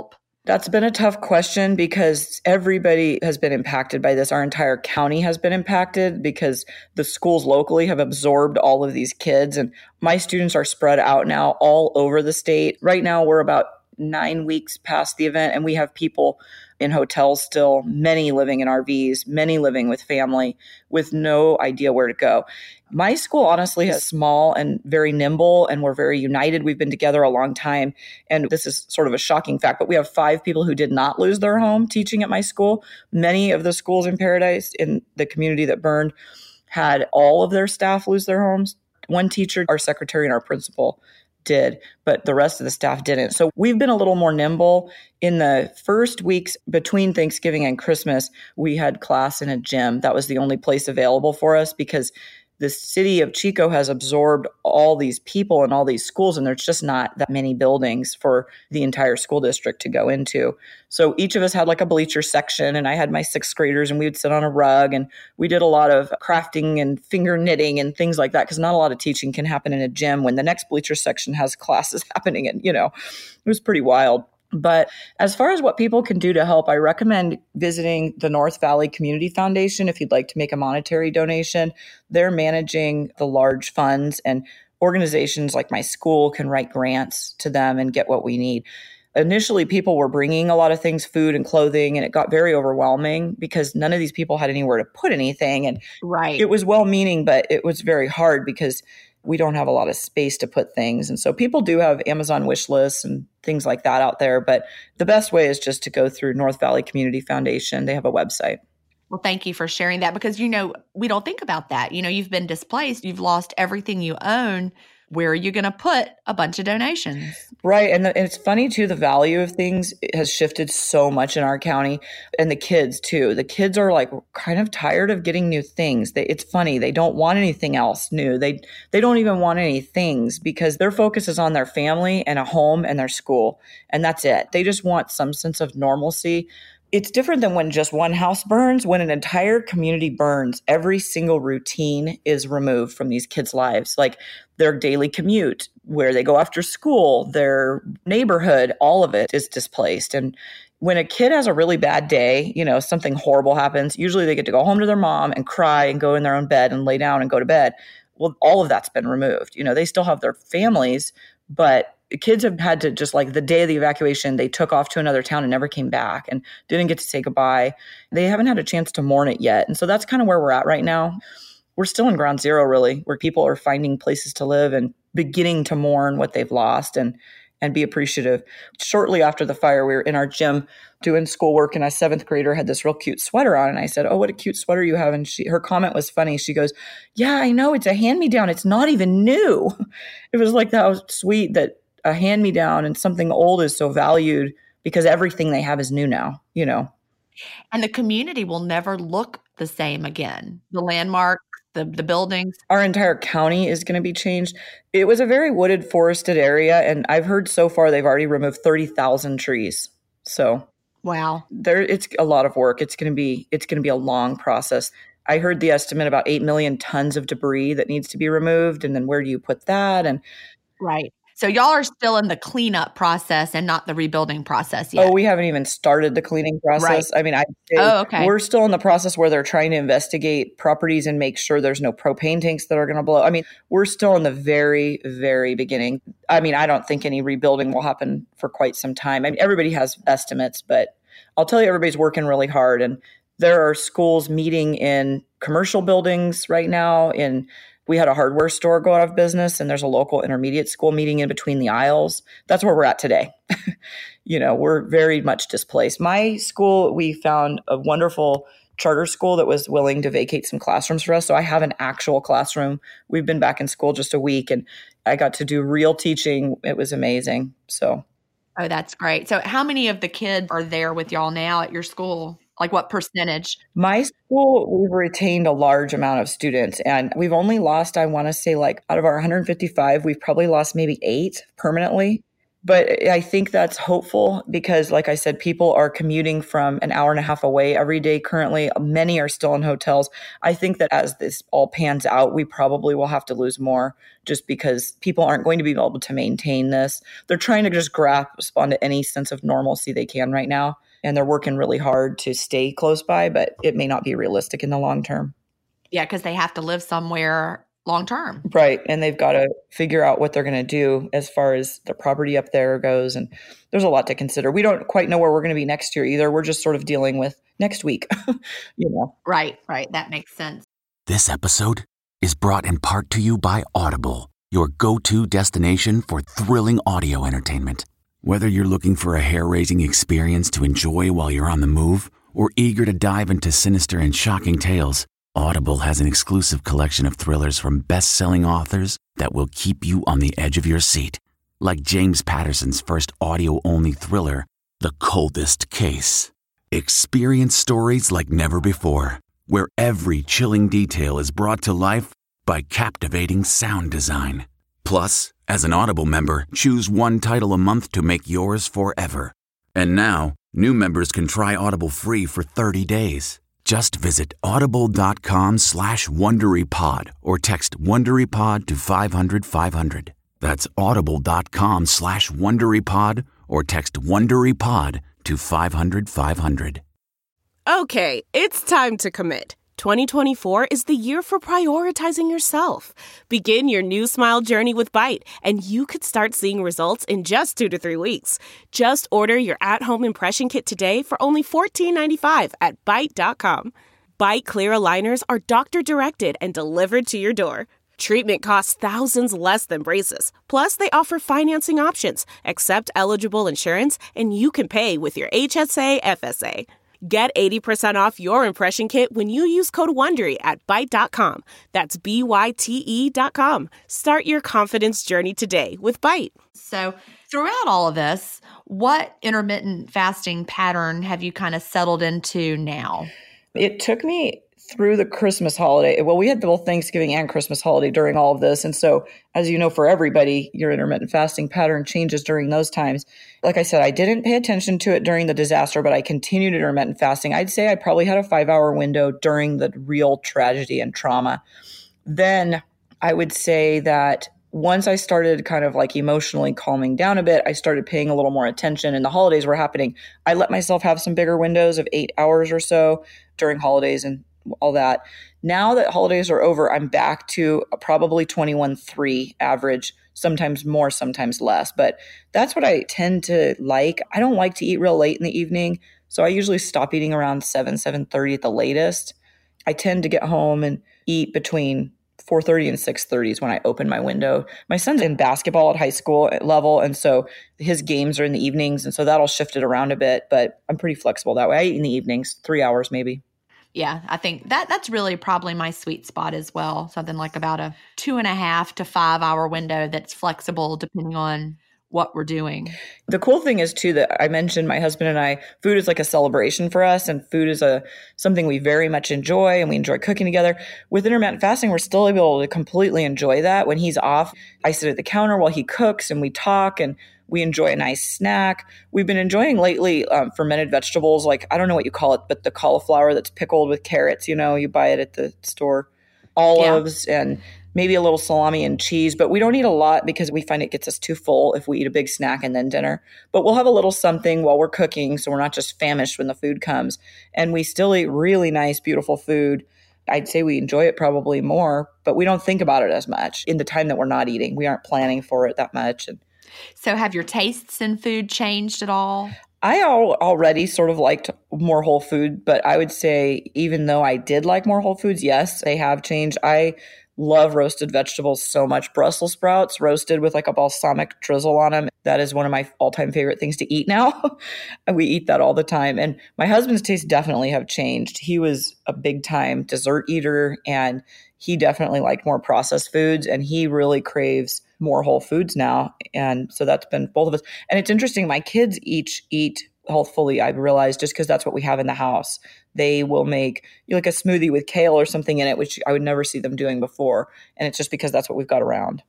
That's been a tough question because everybody has been impacted by this. Our entire county has been impacted because the schools locally have absorbed all of these kids. And my students are spread out now all over the state. Right now, we're about nine weeks past the event, and we have people in hotels still, many living in R Vs, many living with family with no idea where to go. My school honestly is small and very nimble, and we're very united. We've been together a long time. And this is sort of a shocking fact, but we have five people who did not lose their home teaching at my school. Many of the schools in Paradise, in the community that burned, had all of their staff lose their homes. One teacher, our secretary, and our principal did, but the rest of the staff didn't. So we've been a little more nimble. In the first weeks between Thanksgiving and Christmas, we had class in a gym. That was the only place available for us because the city of Chico has absorbed all these people and all these schools, and there's just not that many buildings for the entire school district to go into. So each of us had like a bleacher section, and I had my sixth graders, and we would sit on a rug, and we did a lot of crafting and finger knitting and things like that, because not a lot of teaching can happen in a gym when the next bleacher section has classes happening. And, you know, it was pretty wild. But as far as what people can do to help, I recommend visiting the North Valley Community Foundation if you'd like to make a monetary donation. They're managing the large funds, and organizations like my school can write grants to them and get what we need. Initially, people were bringing a lot of things, food and clothing, and it got very overwhelming because none of these people had anywhere to put anything. And right. It was well-meaning, but it was very hard because we don't have a lot of space to put things. And so people do have Amazon wish lists and things like that out there. But the best way is just to go through North Valley Community Foundation. They have a website. Well, thank you for sharing that, because, you know, we don't think about that. You know, you've been displaced. You've lost everything you own. Where are you going to put a bunch of donations? Right. And, the, and it's funny, too, the value of things has shifted so much in our county, and the kids, too. The kids are like kind of tired of getting new things. They, it's funny. They don't want anything else new. They, they don't even want any things because their focus is on their family and a home and their school. And that's it. They just want some sense of normalcy. It's different than when just one house burns. When an entire community burns, every single routine is removed from these kids' lives, like their daily commute, where they go after school, their neighborhood, all of it is displaced. And when a kid has a really bad day, you know, something horrible happens, usually they get to go home to their mom and cry and go in their own bed and lay down and go to bed. Well, all of that's been removed. You know, they still have their families, but kids have had to, just like the day of the evacuation, they took off to another town and never came back and didn't get to say goodbye. They haven't had a chance to mourn it yet. And so that's kind of where we're at right now. We're still in ground zero, really, where people are finding places to live and beginning to mourn what they've lost and and be appreciative. Shortly after the fire, we were in our gym doing schoolwork, and a seventh grader had this real cute sweater on. And I said, "Oh, what a cute sweater you have." And she, her comment was funny. She goes, "Yeah, I know. It's a hand-me-down. It's not even new." It was like, that was sweet that a hand-me-down and something old is so valued because everything they have is new now, you know. And the community will never look the same again. The landmark, the, the buildings. Our entire county is going to be changed. It was a very wooded, forested area, and I've heard so far they've already removed thirty thousand trees. So wow, there, it's a lot of work. It's going to be it's going to be a long process. I heard the estimate about eight million tons of debris that needs to be removed, and then where do you put that? And right. So y'all are still in the cleanup process and not the rebuilding process yet. Oh, we haven't even started the cleaning process. Right. I mean, I'd say oh, okay. we're still in the process where they're trying to investigate properties and make sure there's no propane tanks that are going to blow. I mean, we're still in the very, very beginning. I mean, I don't think any rebuilding will happen for quite some time. I mean, everybody has estimates, but I'll tell you, everybody's working really hard. And there are schools meeting in commercial buildings right now. In We had a hardware store go out of business, and there's a local intermediate school meeting in between the aisles. That's where we're at today. You know, we're very much displaced. My school, we found a wonderful charter school that was willing to vacate some classrooms for us. So I have an actual classroom. We've been back in school just a week, and I got to do real teaching. It was amazing. So. Oh, that's great. So how many of the kids are there with y'all now at your school? Like what percentage? My school, we've retained a large amount of students, and we've only lost, I want to say, like out of our one hundred fifty-five, we've probably lost maybe eight permanently But I think that's hopeful because, like I said, people are commuting from an hour and a half away every day currently. Many are still in hotels. I think that as this all pans out, we probably will have to lose more just because people aren't going to be able to maintain this. They're trying to just grasp onto any sense of normalcy they can right now. And they're working really hard to stay close by, but it may not be realistic in the long term. Yeah, because they have to live somewhere long term. Right. And they've got to figure out what they're going to do as far as the property up there goes. And there's a lot to consider. We don't quite know where we're going to be next year either. We're just sort of dealing with next week. you know. Right, right. That makes sense. This episode is brought in part to you by Audible, your go-to destination for thrilling audio entertainment. Whether you're looking for a hair-raising experience to enjoy while you're on the move or eager to dive into sinister and shocking tales, Audible has an exclusive collection of thrillers from best-selling authors that will keep you on the edge of your seat. Like James Patterson's first audio-only thriller, The Coldest Case. Experience stories like never before, where every chilling detail is brought to life by captivating sound design. Plus, as an Audible member, choose one title a month to make yours forever. And now, new members can try Audible free for thirty days. Just visit audible.com slash WonderyPod or text WonderyPod to five hundred five hundred. That's audible.com slash WonderyPod or text WonderyPod to five hundred five hundred. Okay, it's time to commit. twenty twenty-four is the year for prioritizing yourself. Begin your new smile journey with Byte, and you could start seeing results in just two to three weeks. Just order your at-home impression kit today for only fourteen ninety-five at Byte dot com. Byte Clear aligners are doctor-directed and delivered to your door. Treatment costs thousands less than braces. Plus, they offer financing options, accept eligible insurance, and you can pay with your H S A F S A. Get eighty percent off your impression kit when you use code WONDERY at Byte dot com. That's B Y T E dot com. Start your confidence journey today with Byte. So throughout all of this, what intermittent fasting pattern have you kind of settled into now? It took me through the Christmas holiday. Well, we had both Thanksgiving and Christmas holiday during all of this. And so, as you know, for everybody, your intermittent fasting pattern changes during those times. Like I said, I didn't pay attention to it during the disaster, but I continued intermittent fasting. I'd say I probably had a five hour window during the real tragedy and trauma. Then I would say that once I started kind of like emotionally calming down a bit, I started paying a little more attention and the holidays were happening. I let myself have some bigger windows of eight hours or so during holidays and all that. Now that holidays are over, I'm back to a probably twenty-one three average, sometimes more, sometimes less. But that's what I tend to like. I don't like to eat real late in the evening. So I usually stop eating around seven, seven thirty at the latest. I tend to get home and eat between four thirty and six thirty is when I open my window. My son's in basketball at high school level, and so his games are in the evenings, and so that'll shift it around a bit. But I'm pretty flexible that way. I eat in the evenings, three hours maybe. Yeah, I think that that's really probably my sweet spot as well. Something like about a two and a half to five hour window that's flexible depending on what we're doing. The cool thing is too that I mentioned my husband and I, food is like a celebration for us, and food is a something we very much enjoy, and we enjoy cooking together. With intermittent fasting, we're still able to completely enjoy that. When he's off, I sit at the counter while he cooks and we talk and we enjoy a nice snack. We've been enjoying lately um, fermented vegetables, like I don't know what you call it, but the cauliflower that's pickled with carrots, you know, you buy it at the store, olives yeah. and maybe a little salami and cheese, but we don't eat a lot because we find it gets us too full if we eat a big snack and then dinner. But we'll have a little something while we're cooking so we're not just famished when the food comes. And we still eat really nice, beautiful food. I'd say we enjoy it probably more, but we don't think about it as much in the time that we're not eating. We aren't planning for it that much. And so have your tastes in food changed at all? I al- already sort of liked more whole food, but I would say even though I did like more whole foods, yes, they have changed. I love roasted vegetables so much. Brussels sprouts roasted with like a balsamic drizzle on them. That is one of my all-time favorite things to eat now. And we eat that all the time. And my husband's tastes definitely have changed. He was a big-time dessert eater, and he definitely liked more processed foods, and he really craves more whole foods now. And so that's been both of us. And it's interesting, my kids each eat healthfully, I've realized, just because that's what we have in the house. They will make you like a smoothie with kale or something in it, which I would never see them doing before. And it's just because that's what we've got around.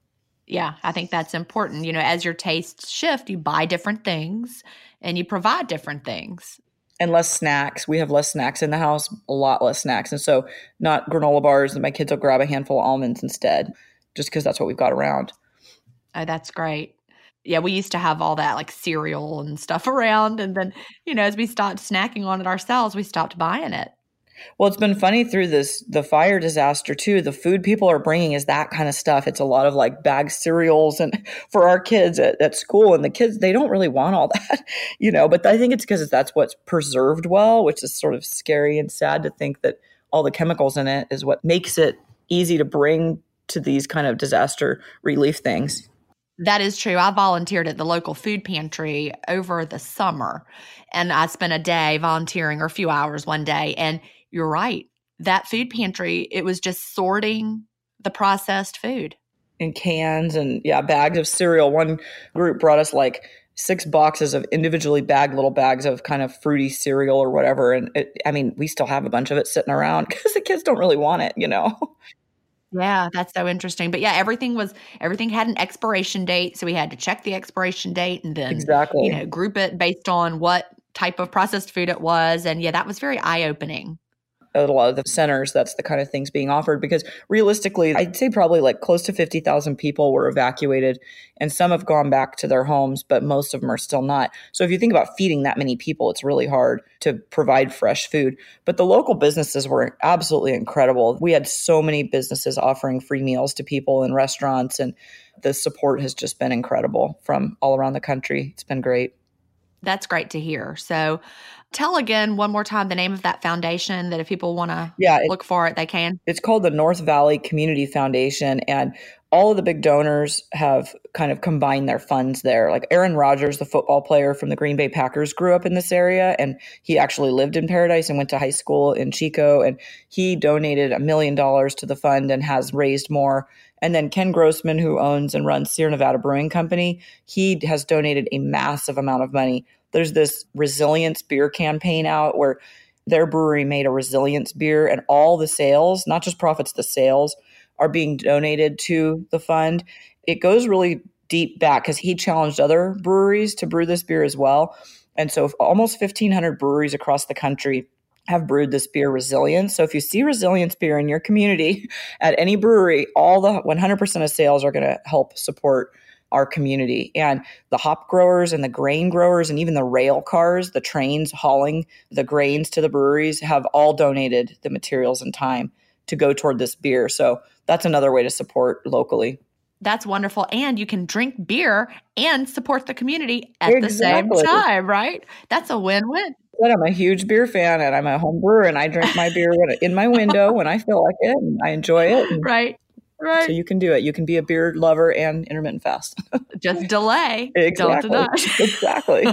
Yeah, I think that's important. You know, as your tastes shift, you buy different things and you provide different things. And less snacks. We have less snacks in the house, a lot less snacks. And so not granola bars, and my kids will grab a handful of almonds instead, just because that's what we've got around. Oh, that's great. Yeah, we used to have all that like cereal and stuff around. And then, you know, as we stopped snacking on it ourselves, we stopped buying it. Well, it's been funny through this, the fire disaster too. The food people are bringing is that kind of stuff. It's a lot of like bagged cereals and for our kids at, at school, and the kids, they don't really want all that, you know, but I think it's because that's what's preserved well, which is sort of scary and sad to think that all the chemicals in it is what makes it easy to bring to these kind of disaster relief things. That is true. I volunteered at the local food pantry over the summer, and I spent a day volunteering, or a few hours one day. And you're right. That food pantry, it was just sorting the processed food. In cans and, yeah, bags of cereal. One group brought us like six boxes of individually bagged little bags of kind of fruity cereal or whatever. And it, I mean, we still have a bunch of it sitting around because the kids don't really want it, you know? Yeah, that's so interesting. But yeah, everything was, everything had an expiration date. So we had to check the expiration date and then, exactly. you know, group it based on what type of processed food it was. And yeah, that was very eye-opening. At a lot of the centers, that's the kind of things being offered, because realistically, I'd say probably like close to fifty thousand people were evacuated, and some have gone back to their homes, but most of them are still not. So if you think about feeding that many people, it's really hard to provide fresh food. But the local businesses were absolutely incredible. We had so many businesses offering free meals to people in restaurants, and the support has just been incredible from all around the country. It's been great. That's great to hear. So tell again one more time the name of that foundation, that if people want to yeah, look for it, they can. It's called the North Valley Community Foundation, and all of the big donors have kind of combined their funds there. Like Aaron Rodgers, the football player from the Green Bay Packers, grew up in this area, and he actually lived in Paradise and went to high school in Chico, and he donated a million dollars to the fund and has raised more. And then Ken Grossman, who owns and runs Sierra Nevada Brewing Company, he has donated a massive amount of money. There's this resilience beer campaign out where their brewery made a resilience beer, and all the sales, not just profits, the sales are being donated to the fund. It goes really deep back because he challenged other breweries to brew this beer as well. And so almost fifteen hundred breweries across the country have brewed this beer, Resilience. So if you see Resilience beer in your community at any brewery, all the one hundred percent of sales are going to help support our community. And the hop growers and the grain growers and even the rail cars, the trains hauling the grains to the breweries, have all donated the materials and time to go toward this beer. So that's another way to support locally. That's wonderful. And you can drink beer and support the community at exactly. the same time, right? That's a win-win. I'm a huge beer fan, and I'm a home brewer, and I drink my beer when, in my window when I feel like it, and I enjoy it. And right. Right. So you can do it. You can be a beer lover and intermittent fast. Just delay. Exactly. Don't deny. Exactly.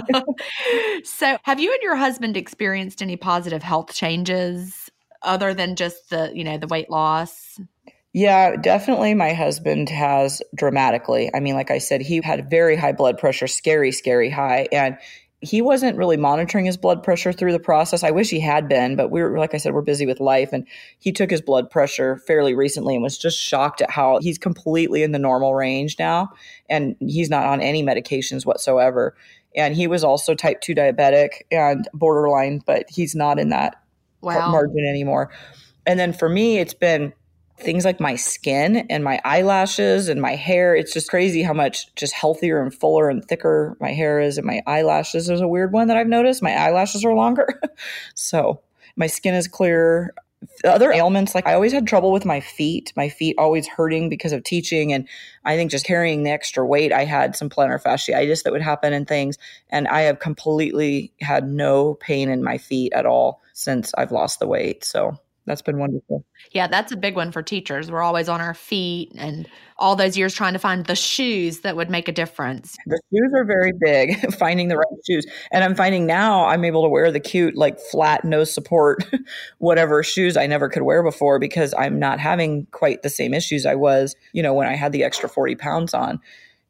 So have you and your husband experienced any positive health changes other than just the, you know, the weight loss? Yeah, definitely my husband has dramatically. I mean, like I said, he had very high blood pressure, scary, scary high. And he wasn't really monitoring his blood pressure through the process. I wish he had been, but we were, like I said, we're busy with life. And he took his blood pressure fairly recently and was just shocked at how he's completely in the normal range now. And he's not on any medications whatsoever. And he was also type two diabetic and borderline, but he's not in that wow. margin anymore. And then for me, it's been things like my skin and my eyelashes and my hair. It's just crazy how much just healthier and fuller and thicker my hair is. And my eyelashes is a weird one that I've noticed. My eyelashes are longer. So my skin is clearer. The other ailments, like I always had trouble with my feet, my feet always hurting because of teaching. And I think just carrying the extra weight, I had some plantar fasciitis that would happen and things. And I have completely had no pain in my feet at all since I've lost the weight. So that's been wonderful. Yeah, that's a big one for teachers. We're always on our feet and all those years trying to find the shoes that would make a difference. The shoes are very big, finding the right shoes. And I'm finding now I'm able to wear the cute, like flat, no support, whatever shoes I never could wear before because I'm not having quite the same issues I was, you know, when I had the extra forty pounds on.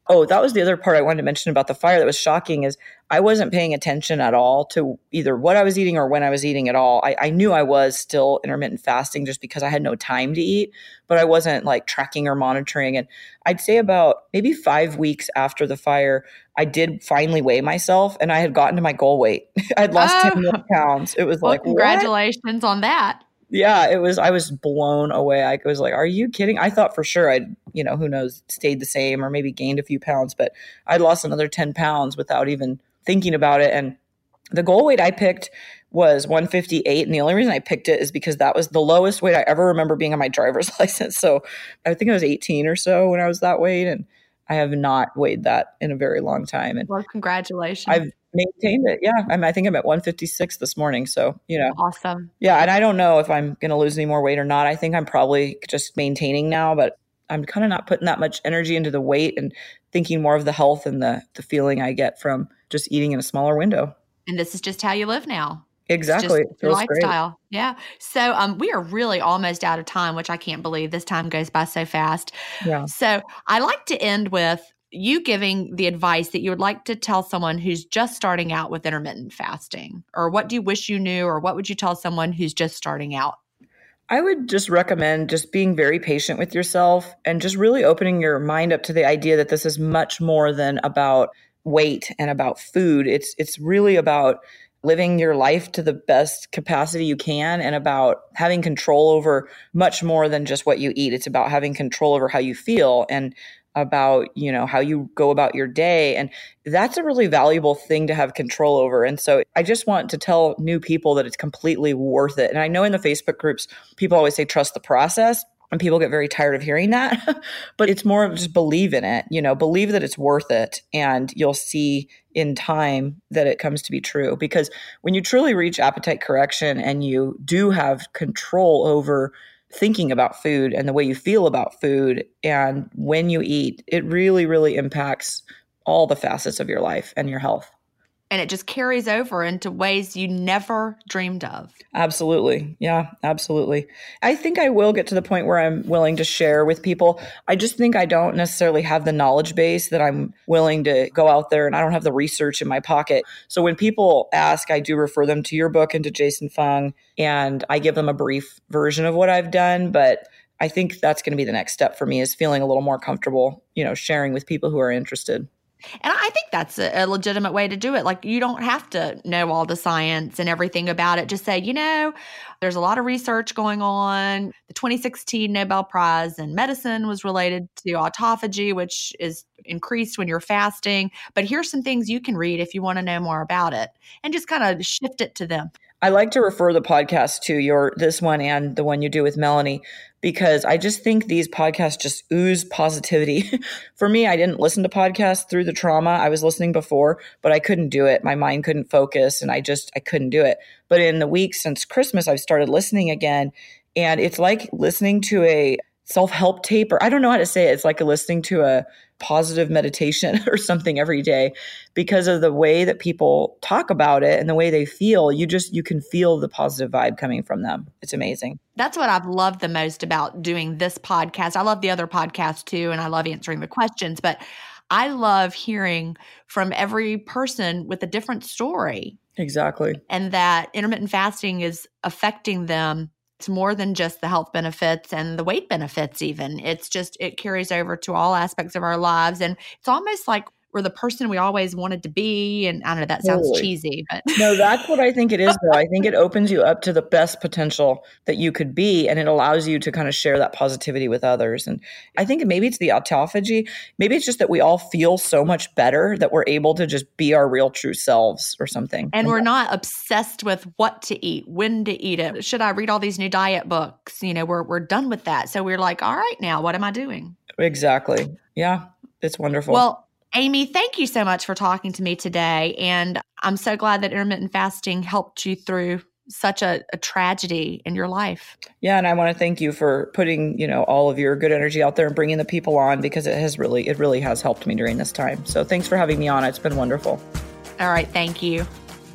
Oh, that was the other part I wanted to mention about the fire that was shocking is I wasn't paying attention at all to either what I was eating or when I was eating at all. I, I knew I was still intermittent fasting just because I had no time to eat, but I wasn't like tracking or monitoring. And I'd say about maybe five weeks after the fire, I did finally weigh myself and I had gotten to my goal weight. I'd lost oh. ten more pounds. It was well, like, congratulations what? on that. Yeah, it was, I was blown away. I was like, are you kidding? I thought for sure I'd, you know, who knows, stayed the same or maybe gained a few pounds, but I'd lost another ten pounds without even thinking about it. And the goal weight I picked was one fifty-eight. And the only reason I picked it is because that was the lowest weight I ever remember being on my driver's license. So I think I was eighteen or so when I was that weight. And I have not weighed that in a very long time. And well, congratulations. I've maintained it. Yeah. I'm, I think I'm at one fifty-six this morning. So, you know, awesome. Yeah. And I don't know if I'm going to lose any more weight or not. I think I'm probably just maintaining now, but I'm kind of not putting that much energy into the weight and thinking more of the health and the, the feeling I get from just eating in a smaller window. And this is just how you live now. Exactly. It's just your lifestyle. Great. Yeah. So um, we are really almost out of time, which I can't believe this time goes by so fast. Yeah. So I like to end with you giving the advice that you would like to tell someone who's just starting out with intermittent fasting, or what do you wish you knew, or what would you tell someone who's just starting out? I would just recommend just being very patient with yourself and just really opening your mind up to the idea that this is much more than about weight and about food. It's it's really about living your life to the best capacity you can and about having control over much more than just what you eat. It's about having control over how you feel and about, you know, how you go about your day. And that's a really valuable thing to have control over. And so I just want to tell new people that it's completely worth it. And I know in the Facebook groups, people always say, trust the process. And people get very tired of hearing that, but it's more of just believe in it, you know, believe that it's worth it. And you'll see in time that it comes to be true. Because when you truly reach appetite correction and you do have control over thinking about food and the way you feel about food and when you eat, it really, really impacts all the facets of your life and your health. And it just carries over into ways you never dreamed of. Absolutely. Yeah, absolutely. I think I will get to the point where I'm willing to share with people. I just think I don't necessarily have the knowledge base that I'm willing to go out there, and I don't have the research in my pocket. So when people ask, I do refer them to your book and to Jason Fung, and I give them a brief version of what I've done. But I think that's going to be the next step for me, is feeling a little more comfortable, you know, sharing with people who are interested. And I think that's a legitimate way to do it. Like, you don't have to know all the science and everything about it. Just say, you know, there's a lot of research going on. The twenty sixteen Nobel Prize in medicine was related to autophagy, which is increased when you're fasting. But here's some things you can read if you want to know more about it, and just kind of shift it to them. I like to refer the podcast to your this one and the one you do with Melanie, because I just think these podcasts just ooze positivity. For me, I didn't listen to podcasts through the trauma. I was listening before, but I couldn't do it. My mind couldn't focus, and I just I couldn't do it. But in the weeks since Christmas, I've started listening again, and it's like listening to a self-help tape, or I don't know how to say it. It's like listening to a positive meditation or something every day, because of the way that people talk about it and the way they feel. You just, you can feel the positive vibe coming from them. It's amazing. That's what I've loved the most about doing this podcast. I love the other podcasts too, and I love answering the questions, but I love hearing from every person with a different story. Exactly. And that intermittent fasting is affecting them. It's more than just the health benefits and the weight benefits even. It's just, it carries over to all aspects of our lives. And it's almost like we're the person we always wanted to be. And I know that sounds totally cheesy, but no, that's what I think it is though. I think it opens you up to the best potential that you could be. And it allows you to kind of share that positivity with others. And I think maybe it's the autophagy. Maybe it's just that we all feel so much better that we're able to just be our real true selves or something. And we're not obsessed with what to eat, when to eat it. Should I read all these new diet books? You know, we're, we're done with that. So we're like, all right, now what am I doing? Exactly. Yeah. It's wonderful. Well, Amy, thank you so much for talking to me today. And I'm so glad that intermittent fasting helped you through such a, a tragedy in your life. Yeah. And I want to thank you for putting, you know, all of your good energy out there and bringing the people on, because it has really, it really has helped me during this time. So thanks for having me on. It's been wonderful. All right. Thank you.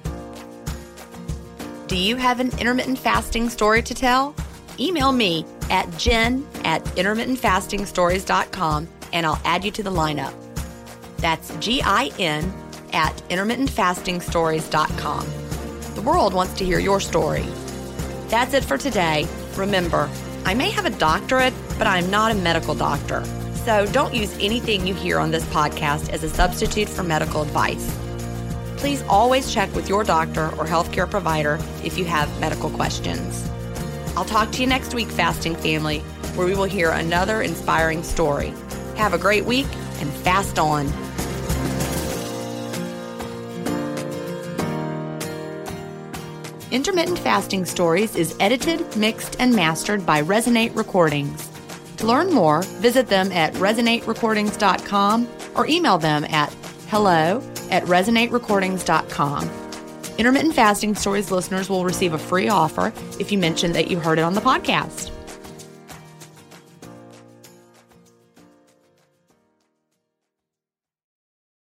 Do you have an intermittent fasting story to tell? Email me at jen at intermittent fasting stories dot com and I'll add you to the lineup. That's G I N at intermittent fasting stories dot com. The world wants to hear your story. That's it for today. Remember, I may have a doctorate, but I'm not a medical doctor. So don't use anything you hear on this podcast as a substitute for medical advice. Please always check with your doctor or healthcare provider if you have medical questions. I'll talk to you next week, Fasting Family, where we will hear another inspiring story. Have a great week and fast on. Intermittent Fasting Stories is edited, mixed, and mastered by Resonate Recordings. To learn more, visit them at resonate recordings dot com or email them at hello at resonate recordings dot com. Intermittent Fasting Stories listeners will receive a free offer if you mention that you heard it on the podcast.